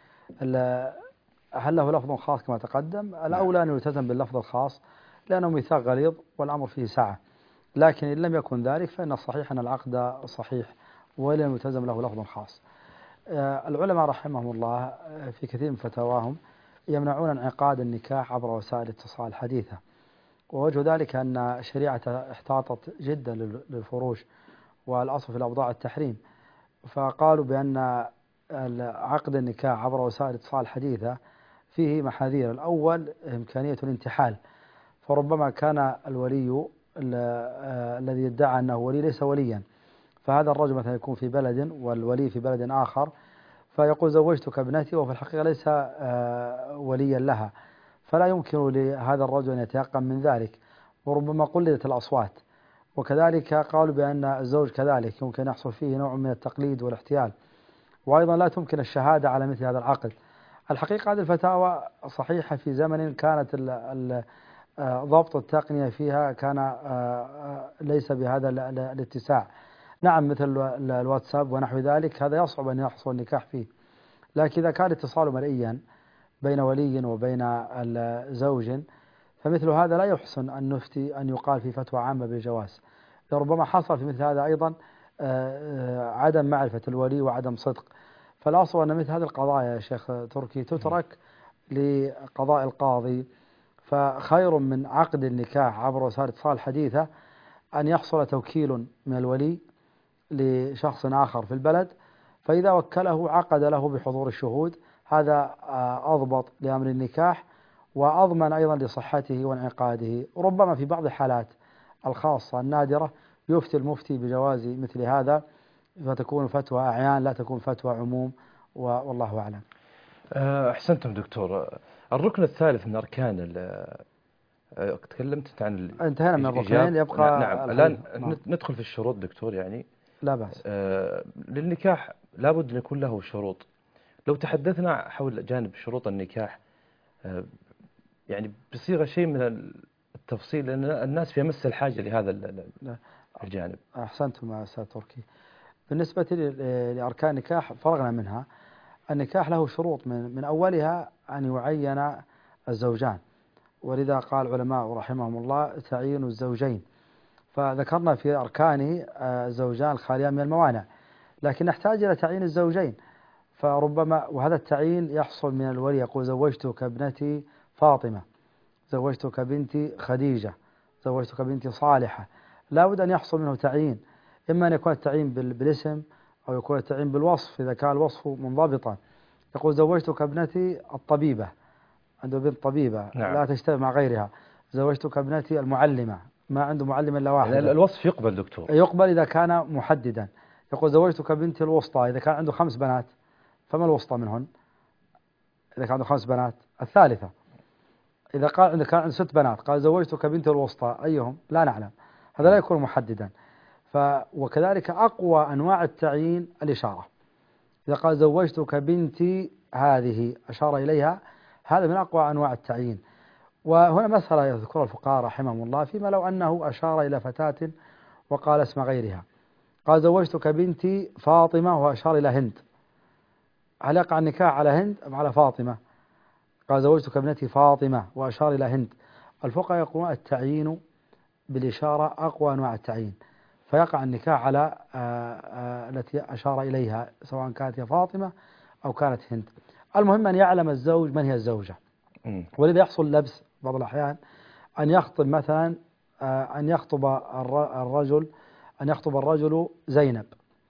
هل له لفظ خاص كما تقدم؟ الأولى أن يلتزم باللفظ الخاص لأنه ميثاق غليظ والأمر فيه سعة، لكن إن لم يكن ذلك فإن الصحيح أن العقد صحيح ولم يلتزم له لفظ خاص. العلماء رحمهم الله في كثير من فتاواهم يمنعون انعقاد النكاح عبر وسائل الاتصال الحديثة، ووجه ذلك أن الشريعة احتاطت جدا للفروج والأصل في الأوضاع التحريم، فقالوا بأن عقد النكاح عبر وسائل الاتصال الحديثة فيه محاذير. الأول إمكانية الانتحال، فربما كان الولي الذي يدعى أنه ولي ليس وليا، فهذا الرجل مثلا يكون في بلد والولي في بلد آخر، فيقول زوجتك ابنتي وفي الحقيقة ليس وليا لها، فلا يمكن لهذا الرجل أن يتيقن من ذلك، وربما قلدت الأصوات. وكذلك قالوا بأن الزوج كذلك يمكن يحصل فيه نوع من التقليد والاحتيال، وأيضا لا تمكن الشهادة على مثل هذا العقد. الحقيقة هذه الفتاوى صحيحة في زمن كانت ال ال ضبط التقنية فيها كان ليس بهذا الاتساع. نعم مثل الواتساب ونحو ذلك هذا يصعب أن يحصل النكاح فيه، لكن إذا كان الاتصال مرئيا بين ولي وبين الزوج فمثل هذا لا يحسن أن نفتي أن يقال في فتوى عامة بالجواز. ربما حصل في مثل هذا أيضا عدم معرفة الولي وعدم صدق، فالأصل أن مثل هذه القضايا يا شيخ تركي تترك لقضاء القاضي، فخير من عقد النكاح عبر وسائل الاتصال الحديثة أن يحصل توكيل من الولي لشخص آخر في البلد، فإذا وكله عقد له بحضور الشهود، هذا أضبط لأمر النكاح وأضمن أيضا لصحته وانعقاده. ربما في بعض الحالات الخاصة النادرة يفتي المفتي بجواز مثل هذا، فتكون فتوى أعيان لا تكون فتوى عموم، والله أعلم. أحسنتم دكتور. الركن الثالث من أركان تكلمت عن انتهينا من الركنين، يبقى نعم الآن نعم. ندخل في الشروط دكتور. يعني لا بأس. آه للنكاح لابد أن يكون له شروط. لو تحدثنا حول جانب شروط النكاح آه يعني بصيغة شيء من التفصيل، لأن الناس في أمس الحاجة لهذا الجانب. أحسنتم يا أستاذ تركي. بالنسبة لأركان النكاح فرغنا منها. النكاح له شروط، من, من أولها أن يعين الزوجان، ولذا قال العلماء رحمهم الله تعيين الزوجين، فذكرنا في أركانه زوجان الخاليان من الموانع، لكن نحتاج إلى تعيين الزوجين. فربما وهذا التعيين يحصل من الولي، يقول زوجتك ابنتي فاطمة، زوجتك بنتي خديجة، زوجتك بنتي صالحة. لا بد أن يحصل منه تعيين، إما أن يكون التعيين بالاسم أو يكون التعيين بالوصف إذا كان الوصف منضبطا. يقول زوجتك ابنتي الطبيبة، عنده بنت طبيبة نعم. لا تشتبه مع غيرها. زوجتك ابنتي المعلمة، ما عنده معلم إلا واحد. يعني الوصف يقبل دكتور؟ يقبل إذا كان محددا. يقول زوجتك بنتي الوسطى، إذا كان عنده خمس بنات فما الوسطى منهن؟ إذا كان عنده خمس بنات الثالثة. إذا قال إذا كان عنده ست بنات قال زوجتك بنتي الوسطى، أيهم؟ لا نعلم، هذا لا يكون محددا. ف وكذلك أقوى أنواع التعيين الإشارة. إذا قال زوجتك بنتي هذه أشار إليها، هذا من أقوى أنواع التعيين. وهنا مسألة يذكرها الفقهاء رحمهم الله، فيما لو أنه أشار إلى فتاة وقال اسم غيرها، قال زوجتك بنتي فاطمة وأشار إلى هند، هل يقع النكاح على هند أم على فاطمة؟ قال زوجتك ابنتي فاطمة وأشار إلى هند. الفقهاء يقولون التعيين بالإشارة أقوى أنواع التعيين، فيقع النكاح على التي أشار إليها سواء كانت هي فاطمة أو كانت هند. المهم أن يعلم الزوج من هي الزوجة، ولذا يحصل لبس بعض الأحيان أن يخطب مثلا أن يخطب الرجل أن يخطب الرجل زينب،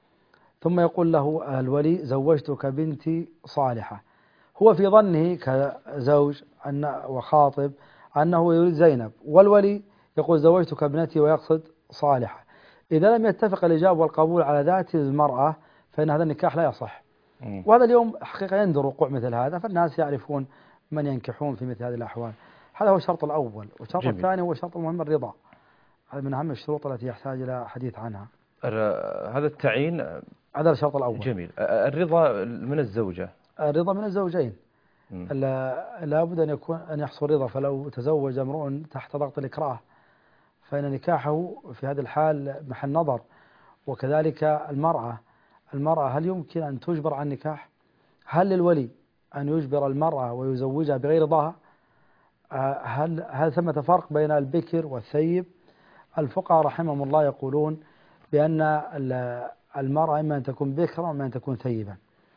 ثم يقول له الولي زوجتك بنتي صالحة، هو في ظنه كزوج أن وخاطب أنه يريد زينب، والولي يقول زوجتك ابنتي ويقصد صالحة. إذا لم يتفق الإجابة والقبول على ذات المرأة فإن هذا النكاح لا يصح. وهذا اليوم حقيقة يندر وقوع مثل هذا، فالناس يعرفون من ينكحون في مثل هذه الأحوال. هذا هو الشرط الأول. والشرط جميل. الثاني هو الشرط المهم الرضا، هذا من أهم الشروط التي يحتاج إلى حديث عنها. هذا التعيين، هذا الشرط الأول. جميل. الرضا من الزوجة، الرضا من الزوجين. لا لابد أن يكون أن يحصل رضا، فلو تزوج امرؤ تحت ضغط الإكراه فإن نكاحه في هذا الحال محل نظر. وكذلك المرأة المرأة هل يمكن أن تجبر عن نكاح؟ هل للولي أن يجبر المرأة ويزوجها بغير رضاها؟ هل هل ثمة فرق بين البكر والثيب؟ الفقهاء رحمهم الله يقولون بأن المرأة إما أن تكون بكرا وإما أن تكون ثيبا،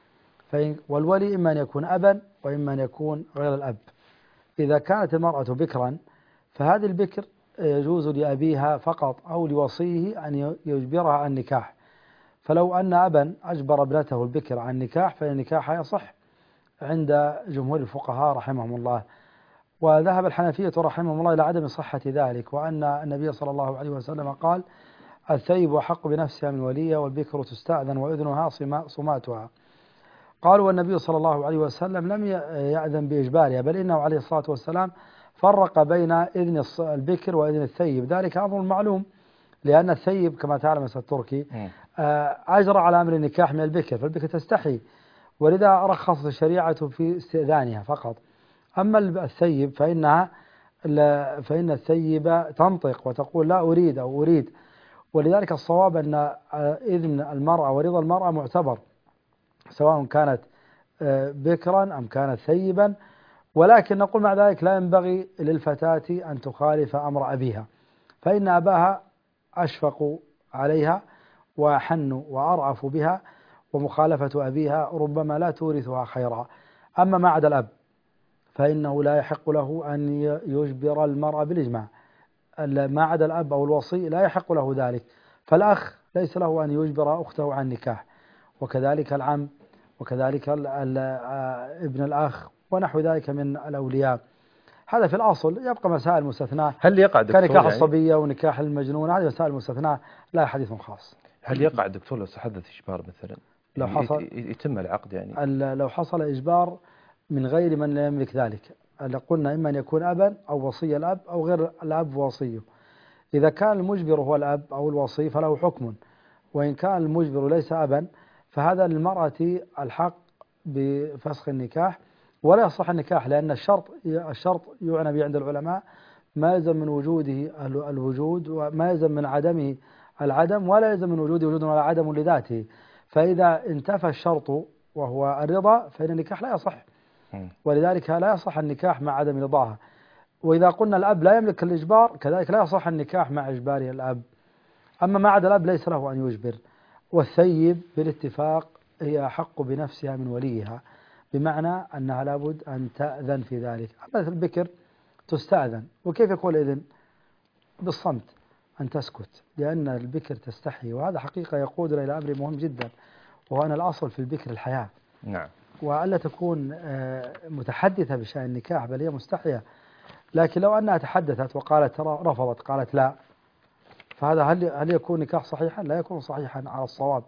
والولي إما أن يكون أبا وإما أن يكون غير الأب. إذا كانت المرأة بكرا فهذه البكر يجوز لأبيها فقط أو لوصيه أن يجبرها عن نكاح. فلو أن أبا أجبر ابنته البكر عن نكاح فإن النكاح يصح عند جمهور الفقهاء رحمهم الله. وذهب الحنفية رحمهم الله إلى عدم صحة ذلك، وأن النبي صلى الله عليه وسلم قال الثيب أحق بنفسها من وليها والبكر تستأذن وإذنها صماتها. قالوا والنبي صلى الله عليه وسلم لم يأذن بإجبارها، بل إنه عليه الصلاة والسلام فرق بين إذن البكر وإذن الثيب، ذلك أمر معلوم، لأن الثيب كما تعلم أستاذ تركي أجرى على أمر النكاح من البكر، فالبكر تستحي ولذا رخصت الشريعة في استئذانها فقط. أما الثيب فإنها فإن الثيب تنطق وتقول لا أريد أو أريد، ولذلك الصواب أن إذن المرأة ورضا المرأة معتبر سواء كانت بكرا أم كانت ثيبا. ولكن نقول مع ذلك لا ينبغي للفتاة أن تخالف أمر أبيها، فإن أباها أشفق عليها وحن وأرعف بها، ومخالفة أبيها ربما لا تورثها خيرا. أما ما عدا الأب فإنه لا يحق له أن يجبر المرأة بالإجماع، ما عدا الأب أو الوصي لا يحق له ذلك. فالأخ ليس له أن يجبر أخته عن نكاح، وكذلك العم، وكذلك ابن الأخ ونحو ذلك من الأولياء. هذا في الأصل. يبقى مسائل مستثناة، هل يقع دكتور كنكاح يعني الصبية ونكاح المجنون، هذه مسائل مستثناة لا حديث خاص. هل يقع دكتور لو حدث إجبار مثلا لو حصل يتم العقد يعني لو حصل إجبار من غير من لا يملك ذلك؟ قلنا إما أن يكون أبا أو وصي الأب أو غير الأب وصيه. إذا كان المجبر هو الأب أو الوصي فله حكم، وإن كان المجبر ليس أبا فهذا للمرأة الحق بفسخ النكاح، ولا يصح النكاح، لأن الشرط الشرط يعنى به عند العلماء ما يلزم من وجوده الوجود وما يلزم من عدمه العدم، ولا يلزم من وجوده وجود ولا عدم لذاته. فإذا انتفى الشرط وهو الرضا فإن النكاح لا يصح، ولذلك لا يصح النكاح مع عدم رضاها. وإذا قلنا الأب لا يملك الإجبار كذلك لا يصح النكاح مع إجباره الأب. أما ما عدا الأب ليس له أن يجبر. والثيب بالاتفاق هي أحق بنفسها من وليها، بمعنى أنها لابد أن تأذن في ذلك. أما البكر تستأذن. وكيف يكون الإذن؟ بالصمت، أن تسكت، لأن البكر تستحي. وهذا حقيقة يقودنا إلى أمر مهم جدا، وهو أن الأصل في البكر الحياة. نعم. وألا تكون متحدثة بشأن النكاح، بل هي مستحية. لكن لو أنها تحدثت وقالت ترى رفضت قالت لا، فهذا هل هل يكون نكاح صحيحا؟ لا يكون صحيحا على الصواب.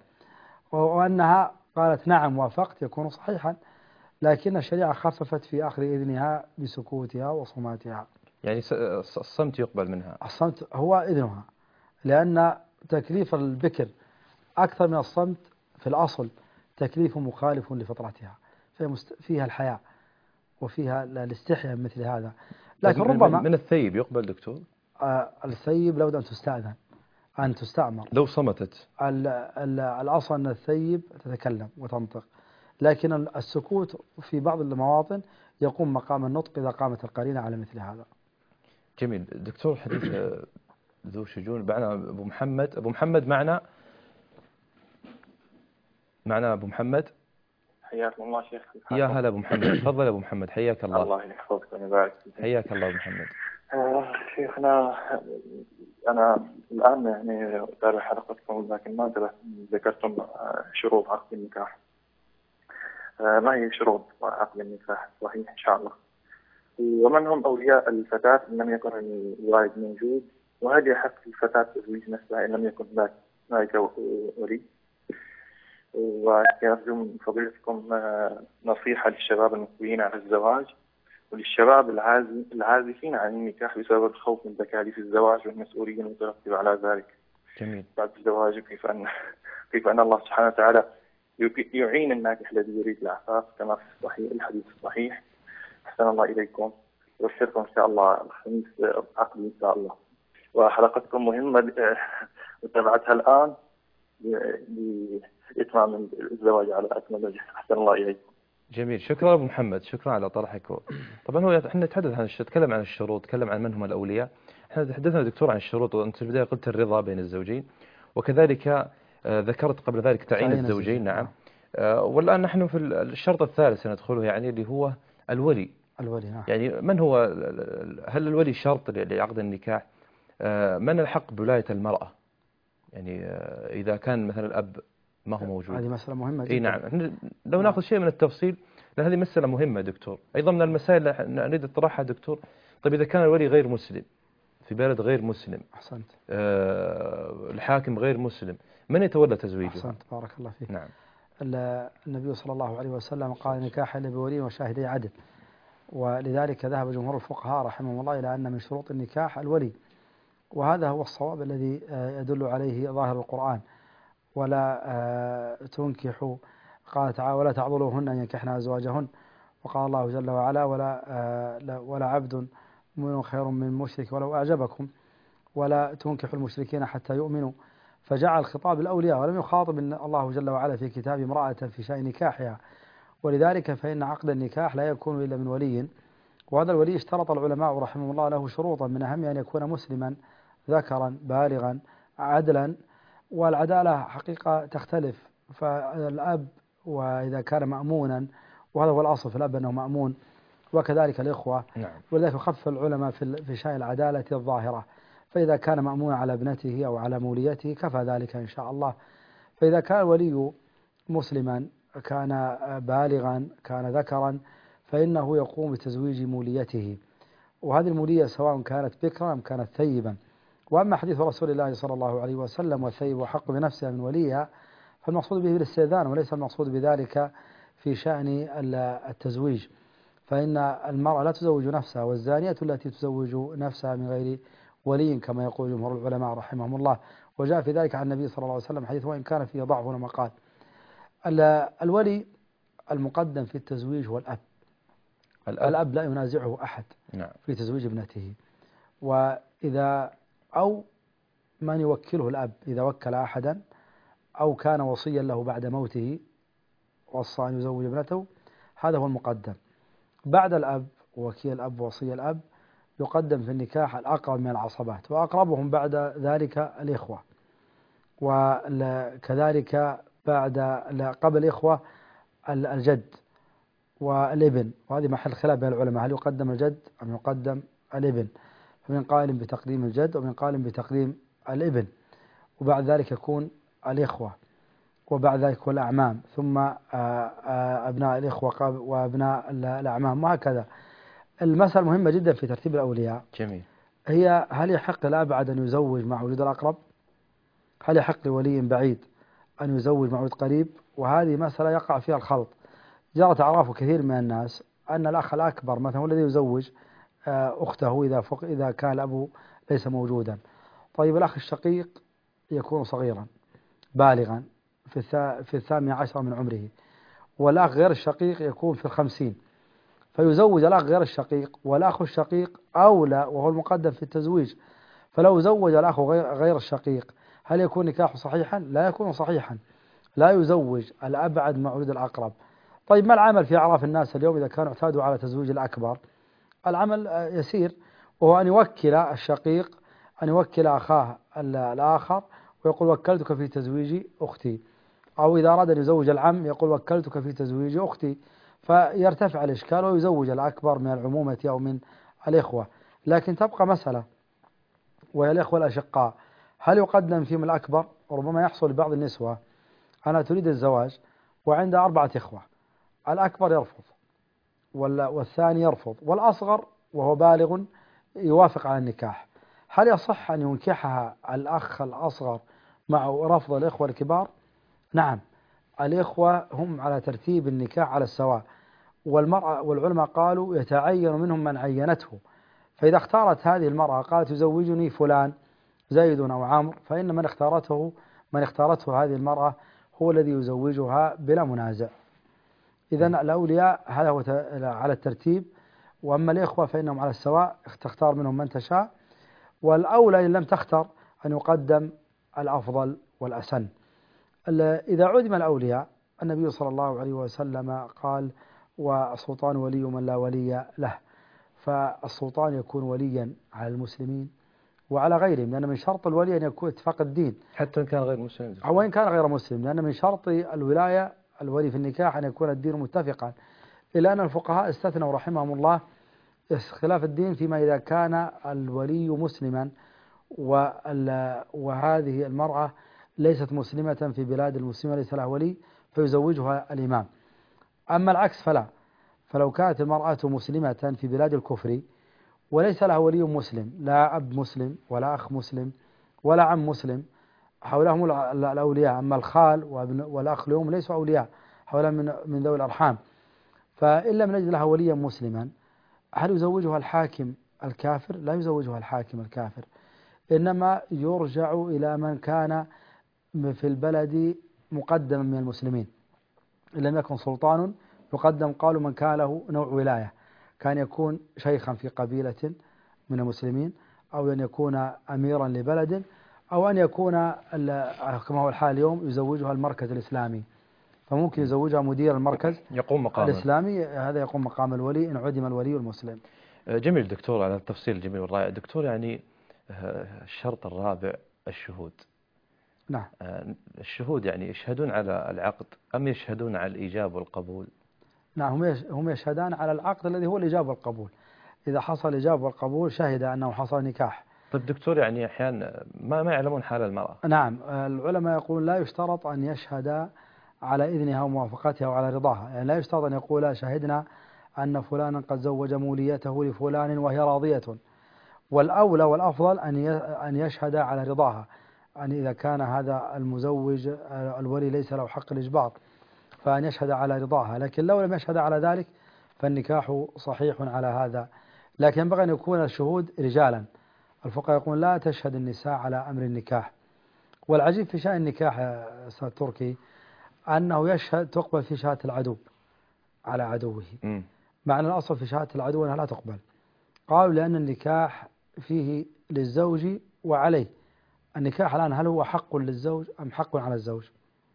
وأنها قالت نعم وافقت يكون صحيحا، لكن الشريعة خففت في آخر إذنها بسكوتها وصماتها. يعني الصمت يقبل منها؟ الصمت هو إذنها، لأن تكليف البكر أكثر من الصمت في الأصل تكليف مخالف لفطرتها، فيها الحياة وفيها الاستحياء مثل هذا. لكن ربما من الثيب يقبل دكتور؟ آه الثيب لابد أن تستأذن، أن تستأمر. لو صمتت الأصل أن الثيب تتكلم وتنطق، لكن السكوت في بعض المواطن يقوم مقام النطق إذا قامت القرينة على مثل هذا. جميل دكتور. حديث ذو شجون. معنا أبو محمد. أبو محمد معنا معنا أبو محمد. حياكم الله شيخ. يا هلا أبو محمد، تفضل أبو محمد، حياك الله. الله يحفظك ويبارك فيك. حياك الله أبو محمد. آه شيخنا، أنا الآن يعني أتابع حلقتكم، لكن ما ذكرتم شروط عقد النكاح. آه ما هي شروط عقد النكاح صحيح إن شاء الله؟ ومن هم أولياء الفتاة إن لم يكن الوالد موجود؟ وهل يحق الفتاة تزويج نفسها إن لم يكن هناك ولي؟ وأرجو من فضيلتكم نصيحة للشباب المقبلين على الزواج وللشباب العازفين عن النكاح بسبب الخوف من تكاليف الزواج والمسؤولية المترتبة على ذلك. جميل. بعد الزواج كيف أن كيف أن الله سبحانه وتعالى يعين الناكح الذي يريد العفاف كما في الصحيح الحديث الصحيح. أحسن الله إليكم، وأبشركم إن شاء الله الخميس عقد إن شاء الله، وحلقتكم مهمة متابعتها الآن لإتمام الزواج على أكمل وجه. أحسن الله إليكم. جميل، شكرا أبو محمد، شكرا على طرحك. طبعا هو احنا نتحدث عن نتكلم عن الشروط، نتكلم عن من هم الأولياء. احنا تحدثنا دكتور عن الشروط، وأنت في البداية قلت الرضا بين الزوجين، وكذلك ذكرت قبل ذلك تعيين الزوجين. نعم. والآن نحن في الشرط الثالث ندخله، يعني اللي هو الولي. الولي نعم. يعني من هو، هل الولي شرط لعقد النكاح؟ من الحق بولاية المرأة؟ يعني إذا كان مثلا الأب ما هو موجود. هذه مسألة مهمة جدا. اي نعم. لو ناخذ شيء من التفصيل، لأن هذه مسألة مهمة دكتور. أيضا من المسائل اللي نريد اطراحها دكتور، طيب إذا كان الولي غير مسلم في بلد غير مسلم، أحسنت، آه الحاكم غير مسلم، من يتولى تزويجه؟ أحسنت، بارك الله فيك. نعم. النبي صلى الله عليه وسلم قال نكاح إلا بولي وشاهدي عدل، ولذلك ذهب جمهور الفقهاء رحمهم الله إلى أن من شروط النكاح الولي، وهذا هو الصواب الذي يدل عليه ظاهر القرآن. ولا تنكحوا، قال تعالى ولا تعضلوهن أن ينكحن أزواجهن، وقال الله جل وعلا ولا ولا عبد مؤمن خير من مشرك ولو أعجبكم، ولا تنكحوا المشركين حتى يؤمنوا، فجعل الخطاب الأولياء ولم يخاطب الله جل وعلا في كتاب امرأة في شأن نكاحها. ولذلك فإن عقد النكاح لا يكون إلا من ولي، وهذا الولي اشترط العلماء رحمهم الله له شروطا، من أهم أن يكون مسلما ذكرا بالغا عدلا. والعدالة حقيقة تختلف، فالأب وإذا كان مأمونا، وهذا هو الأصل في الأب أنه مأمون، وكذلك الإخوة. نعم. ولذلك يخفف العلماء في شأن العدالة الظاهرة، فإذا كان مأمونا على ابنته أو على موليته كفى ذلك إن شاء الله. فإذا كان الولي مسلما، كان بالغا، كان ذكرا، فإنه يقوم بتزويج موليته، وهذه المولية سواء كانت بكرا أم كانت ثيبا. وأما حديث رسول الله صلى الله عليه وسلم والثيب حق بنفسها من وليها، فالمقصود به بالاستئذان، وليس المقصود بذلك في شأن التزويج، فإن المرأة لا تزوج نفسها، والزانية التي تزوج نفسها من غير ولي كما يقول جمهور العلماء رحمهم الله. وجاء في ذلك عن النبي صلى الله عليه وسلم حديث وإن كان فيه ضعف لما قال. الولي المقدم في التزويج هو الأب. الأب, الأب لا ينازعه أحد نعم. في تزويج ابنته، وإذا أو من يوكله الأب إذا وكل أحدا أو كان وصيا له بعد موته وصى أن يزوج ابنته، هذا هو المقدم. بعد الأب وكيل الأب ووصي الأب يقدم في النكاح الأقرب من العصبات، وأقربهم بعد ذلك الإخوة، وكذلك بعد قبل الإخوة الجد والابن، وهذه محل خلاف بين العلماء، هل يقدم الجد أم يقدم الابن؟ فمن قائل بتقديم الجد ومن قائل بتقديم الابن، وبعد ذلك يكون الإخوة، وبعد ذلك هو الأعمام، ثم أبناء الإخوة وأبناء الأعمام، وهكذا. المسألة مهمة جدا في ترتيب الأولياء. جميل. هي هل يحق للأبعد أن يزوج مع وجود الأقرب؟ هل يحق لولي بعيد أن يزوج مع وجود قريب؟ وهذه مسألة يقع فيها الخلط. جرت أعراف كثير من الناس أن الأخ الأكبر مثلا هو الذي يزوج أخته إذا فوق إذا كان الأب ليس موجودا. طيب الأخ الشقيق يكون صغيرا بالغا في في الثامنة عشرة من عمره، والأخ غير الشقيق يكون في الخمسين، فيزوج الأخ غير الشقيق، والأخ الشقيق أولى وهو المقدم في التزويج. فلو زوج الأخ غير الشقيق هل يكون نكاحه صحيحا؟ لا يكون صحيحا، لا يزوج الأبعد مع ولد الأقرب. طيب ما العمل في أعراف الناس اليوم إذا كانوا اعتادوا على تزويج الأكبر؟ العمل يسير، وهو أن يوكل الشقيق أن يوكل أخاه الآخر ويقول وكلتك في تزويج أختي، أو إذا أراد أن يزوج العم يقول وكلتك في تزويج أختي، فيرتفع الإشكال ويزوج الأكبر من العمومة أو من الإخوة. لكن تبقى مسألة وهي الإخوة الأشقاء، هل يقدم فيهم الأكبر؟ وربما يحصل لبعض النسوة أنا تريد الزواج وعندها أربعة إخوة، الأكبر يرفض والثاني يرفض، والأصغر وهو بالغ يوافق على النكاح. هل يصح أن ينكحها الأخ الأصغر مع رفض الإخوة الكبار؟ نعم، الإخوة هم على ترتيب النكاح على السواء، والمرأة والعلماء قالوا يتعين منهم من عينته، فإذا اختارت هذه المرأة قالت يزوجني فلان زيد أو عمرو، فإن من اختارته من اختارته هذه المرأة هو الذي يزوجها بلا منازع. إذن الأولياء هذا هو على الترتيب، وأما الإخوة فإنهم على السواء، تختار منهم من تشاء، والأولى إن لم تختر أن يقدم الأفضل والأسن. إذا عدم الأولياء، النبي صلى الله عليه وسلم قال والسلطان ولي من لا ولي له، فالسلطان يكون وليا على المسلمين وعلى غيرهم، لأن من شرط الولي أن يكون اتفاق الدين حتى إن كان غير مسلم، أو إن كان غير مسلم، لأن من شرط الولاية الولي في النكاح أن يكون الدين متفقا، إلا أن الفقهاء استثنوا رحمهم الله اختلاف الدين فيما إذا كان الولي مسلما وهذه المرأة ليست مسلمة في بلاد المسلمين ليس لها ولي فيزوجها الإمام. أما العكس فلا، فلو كانت المرأة مسلمة في بلاد الكفر وليس لها ولي مسلم، لا أب مسلم ولا أخ مسلم ولا عم مسلم، حولهم الأولياء، أما الخال والأخ لهم ليسوا أولياء، حولهم من من ذوي الأرحام، فإن لم نجد لها وليا مسلما هل يزوجها الحاكم الكافر؟ لا يزوجها الحاكم الكافر، إنما يرجع إلى من كان في البلد مقدما من المسلمين. إن لم يكن سلطان يقدم، قالوا من كان له نوع ولاية، كان يكون شيخا في قبيلة من المسلمين، أو أن يكون أميرا لبلد، أو أن يكون كما هو الحال اليوم يزوجها المركز الإسلامي، فممكن يزوجها مدير المركز يقوم مقام الإسلامي، هذا يقوم مقام الولي إن عدم الولي المسلم. جميل دكتور على التفصيل الجميل والرائع. دكتور، يعني الشرط الرابع الشهود. نعم. الشهود يعني يشهدون على العقد أم يشهدون على الإيجاب والقبول؟ نعم، هم يشهدان على العقد الذي هو الإيجاب والقبول، إذا حصل الإيجاب والقبول شهد أنه حصل نكاح. طيب دكتور، يعني أحيانا ما ما يعلمون حال المرأة. نعم، العلماء يقول لا يشترط أن يشهد على إذنها وموافقتها وعلى رضاها، يعني لا يشترط أن يقول شهدنا أن فلانا قد زوج موليته لفلان وهي راضية، والأولى والأفضل أن أن يشهد على رضاها، يعني إذا كان هذا المزوج الولي ليس له حق الإجبار فأن يشهد على رضاها، لكن لو لم يشهد على ذلك فالنكاح صحيح على هذا، لكن ينبغي أن يكون الشهود رجالا. الفقهاء يقول لا تشهد النساء على أمر النكاح. والعجيب في شأن النكاح يا أستاذ تركي أنه يشهد تقبل في شهادة العدو على عدوه، مع أن الأصل في شهادة العدو أنها لا تقبل. قالوا لأن النكاح فيه للزوج وعليه. النكاح الآن هل هو حق للزوج أم حق على الزوج؟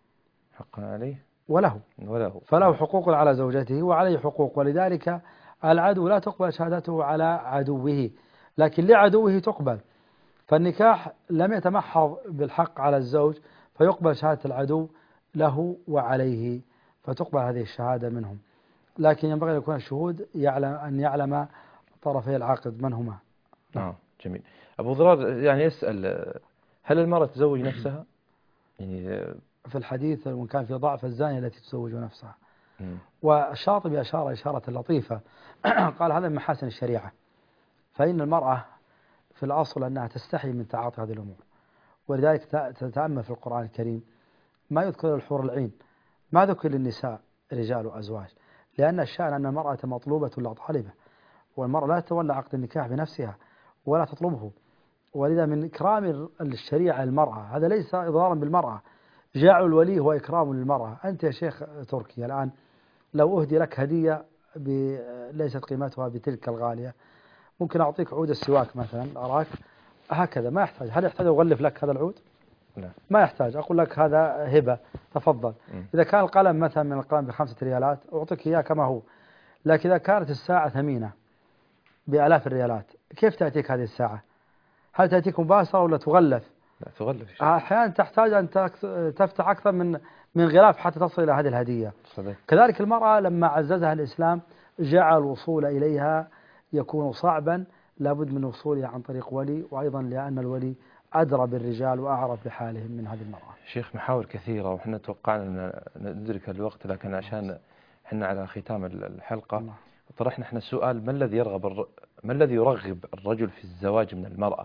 حق عليه وله وله فله حقوق على زوجته وعليه حقوق، ولذلك العدو لا تقبل شهادته على عدوه، لكن لعدوه تقبل. فالنكاح لم يتمحض بالحق على الزوج فيقبل شهادة العدو له وعليه، فتقبل هذه الشهادة منهم، لكن ينبغي أن يكون الشهود يعلم أن يعلم طرفي العقد من هما. آه جميل. أبو ضرار يعني يسأل هل المرأة تزوج نفسها؟ يعني في الحديث وإن كان في ضعف الزانية التي تزوج نفسها. م. والشاطبي أشار إشارة لطيفة قال هذا من محاسن الشريعة، فإن المرأة في الأصل أنها تستحي من تعاطي هذه الأمور، ولذلك تتأمل في القرآن الكريم ما يذكر الحور العين، ما ذكر للنساء رجال وأزواج، لأن الشأن أن المرأة مطلوبة لا طالبة، والمرأة لا تتولى عقد النكاح بنفسها ولا تطلبه، ولذا من إكرام الشريعة للمرأة هذا ليس إضرارا بالمرأة، جعل الولي هو إكرام للمرأة. أنت يا شيخ تركي الآن لو أهدي لك هدية ليست قيمتها بتلك الغالية، ممكن أعطيك عود السواك مثلا أراك هكذا ما يحتاج، هل يحتاج أغلف لك هذا العود؟ لا. ما يحتاج، أقول لك هذا هبة تفضل. م. إذا كان القلم مثلا من القلم بخمسة ريالات أعطيك إياه كما هو، لكن إذا كانت الساعة ثمينة بآلاف الريالات كيف تأتيك هذه الساعة؟ هل تأتيك مباشرة ولا تغلف؟ لا تغلف. أحيانا تحتاج أن تفتح أكثر من من غلاف حتى تصل إلى هذه الهدية. صدق. كذلك المرأة لما عززها الإسلام جعل الوصول إليها يكون صعبا، لابد من وصولها عن طريق ولي، وأيضا لأن الولي أدرى بالرجال وأعرف بحالهم من هذه المرأة. شيخ محاور كثيرة وإحنا توقعنا أن ندرك الوقت، لكن عشان إحنا على ختام الحلقة الله. طرحنا احنا سؤال: ما الذي يرغب الر... ما الذي يرغب الرجل في الزواج من المرأة؟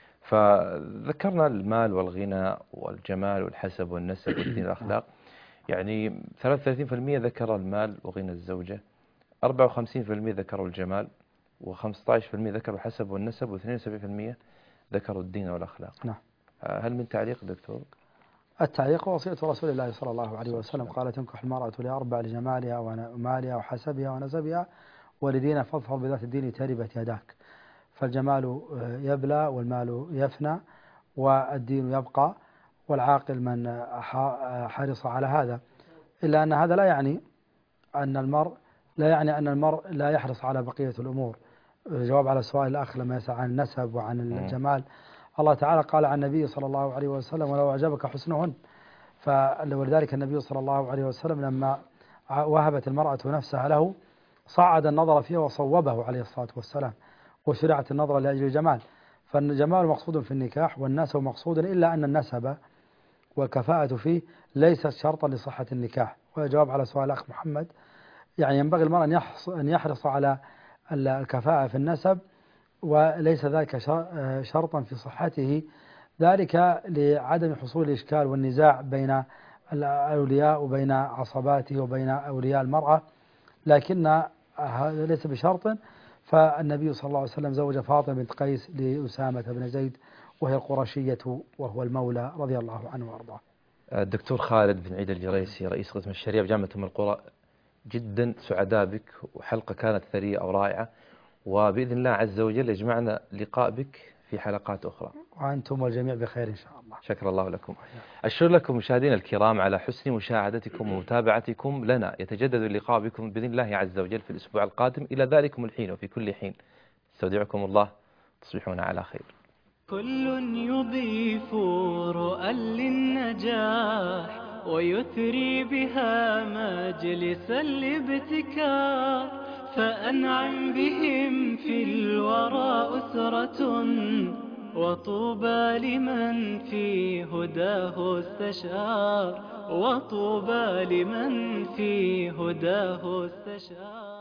فذكرنا المال والغنى والجمال والحسب والنسب والدين والأخلاق. يعني ثلاثة وثلاثين بالمئة ذكر المال وغنى الزوجة، أربعة وخمسين بالمئة ذكروا الجمال، وخمسة عشر بالمئة ذكروا الحسب والنسب، واثنين وسبعين بالمئة ذكروا الدين والأخلاق. نعم. هل من تعليق دكتور؟ التعليق وصية رسول الله صلى الله عليه وسلم، قال: تنكح المرأة لأربع: لجمالها ومالها وحسبها ونسبها ولدينها فاظفر بذات الدين تربت يداك. فالجمال يبلى والمال يفنى والدين يبقى، والعاقل من حرص على هذا. إلا أن هذا لا يعني أن المرء لا يعني أن المرء لا يحرص على بقية الأمور. جواب على السؤال الأخ لما يسأل عن النسب وعن الجمال، الله تعالى قال عن النبي صلى الله عليه وسلم: ولو أعجبك حسنهن. فلذلك النبي صلى الله عليه وسلم لما وهبت المرأة نفسها له صعد النظر فيها وصوبه عليه الصلاة والسلام، وشرعت النظر لأجل الجمال. فالجمال مقصود في النكاح والنسب مقصود، إلا أن النسب والكفاءة فيه ليست شرطا لصحة النكاح. وجواب على سؤال الأخ محمد، يعني ينبغي المرء أن يحرص على الكفاءة في النسب، وليس ذلك شرطا في صحته، ذلك لعدم حصول الإشكال والنزاع بين الأولياء وبين عصباته وبين أولياء المرأة، لكن هذا ليس بشرط. فالنبي صلى الله عليه وسلم زوج فاطمة بنت قيس لأسامة بن زيد، وهي القرشية وهو المولى رضي الله عنه وأرضاه. الدكتور خالد بن عيد الجريسي، رئيس قسم الشريعة بجامعة أم القرى، جدا سعداء بك، وحلقة كانت ثرية أو رائعة، وبإذن الله عز وجل يجمعنا لقاء بك في حلقات أخرى، وأنتم والجميع بخير إن شاء الله. شكر الله لكم. أشكر لكم مشاهدينا الكرام على حسن مشاهدتكم ومتابعتكم لنا. يتجدد اللقاء بكم بإذن الله عز وجل في الأسبوع القادم. إلى ذلكم الحين وفي كل حين استودعكم الله، تصبحون على خير. كل يضيف رؤى للنجاح ويثري بها مجلس الابتكار، فأنعم بهم في الورى أسرة، وطوبى لمن في هداه استشار، وطوبى لمن في هداه استشار.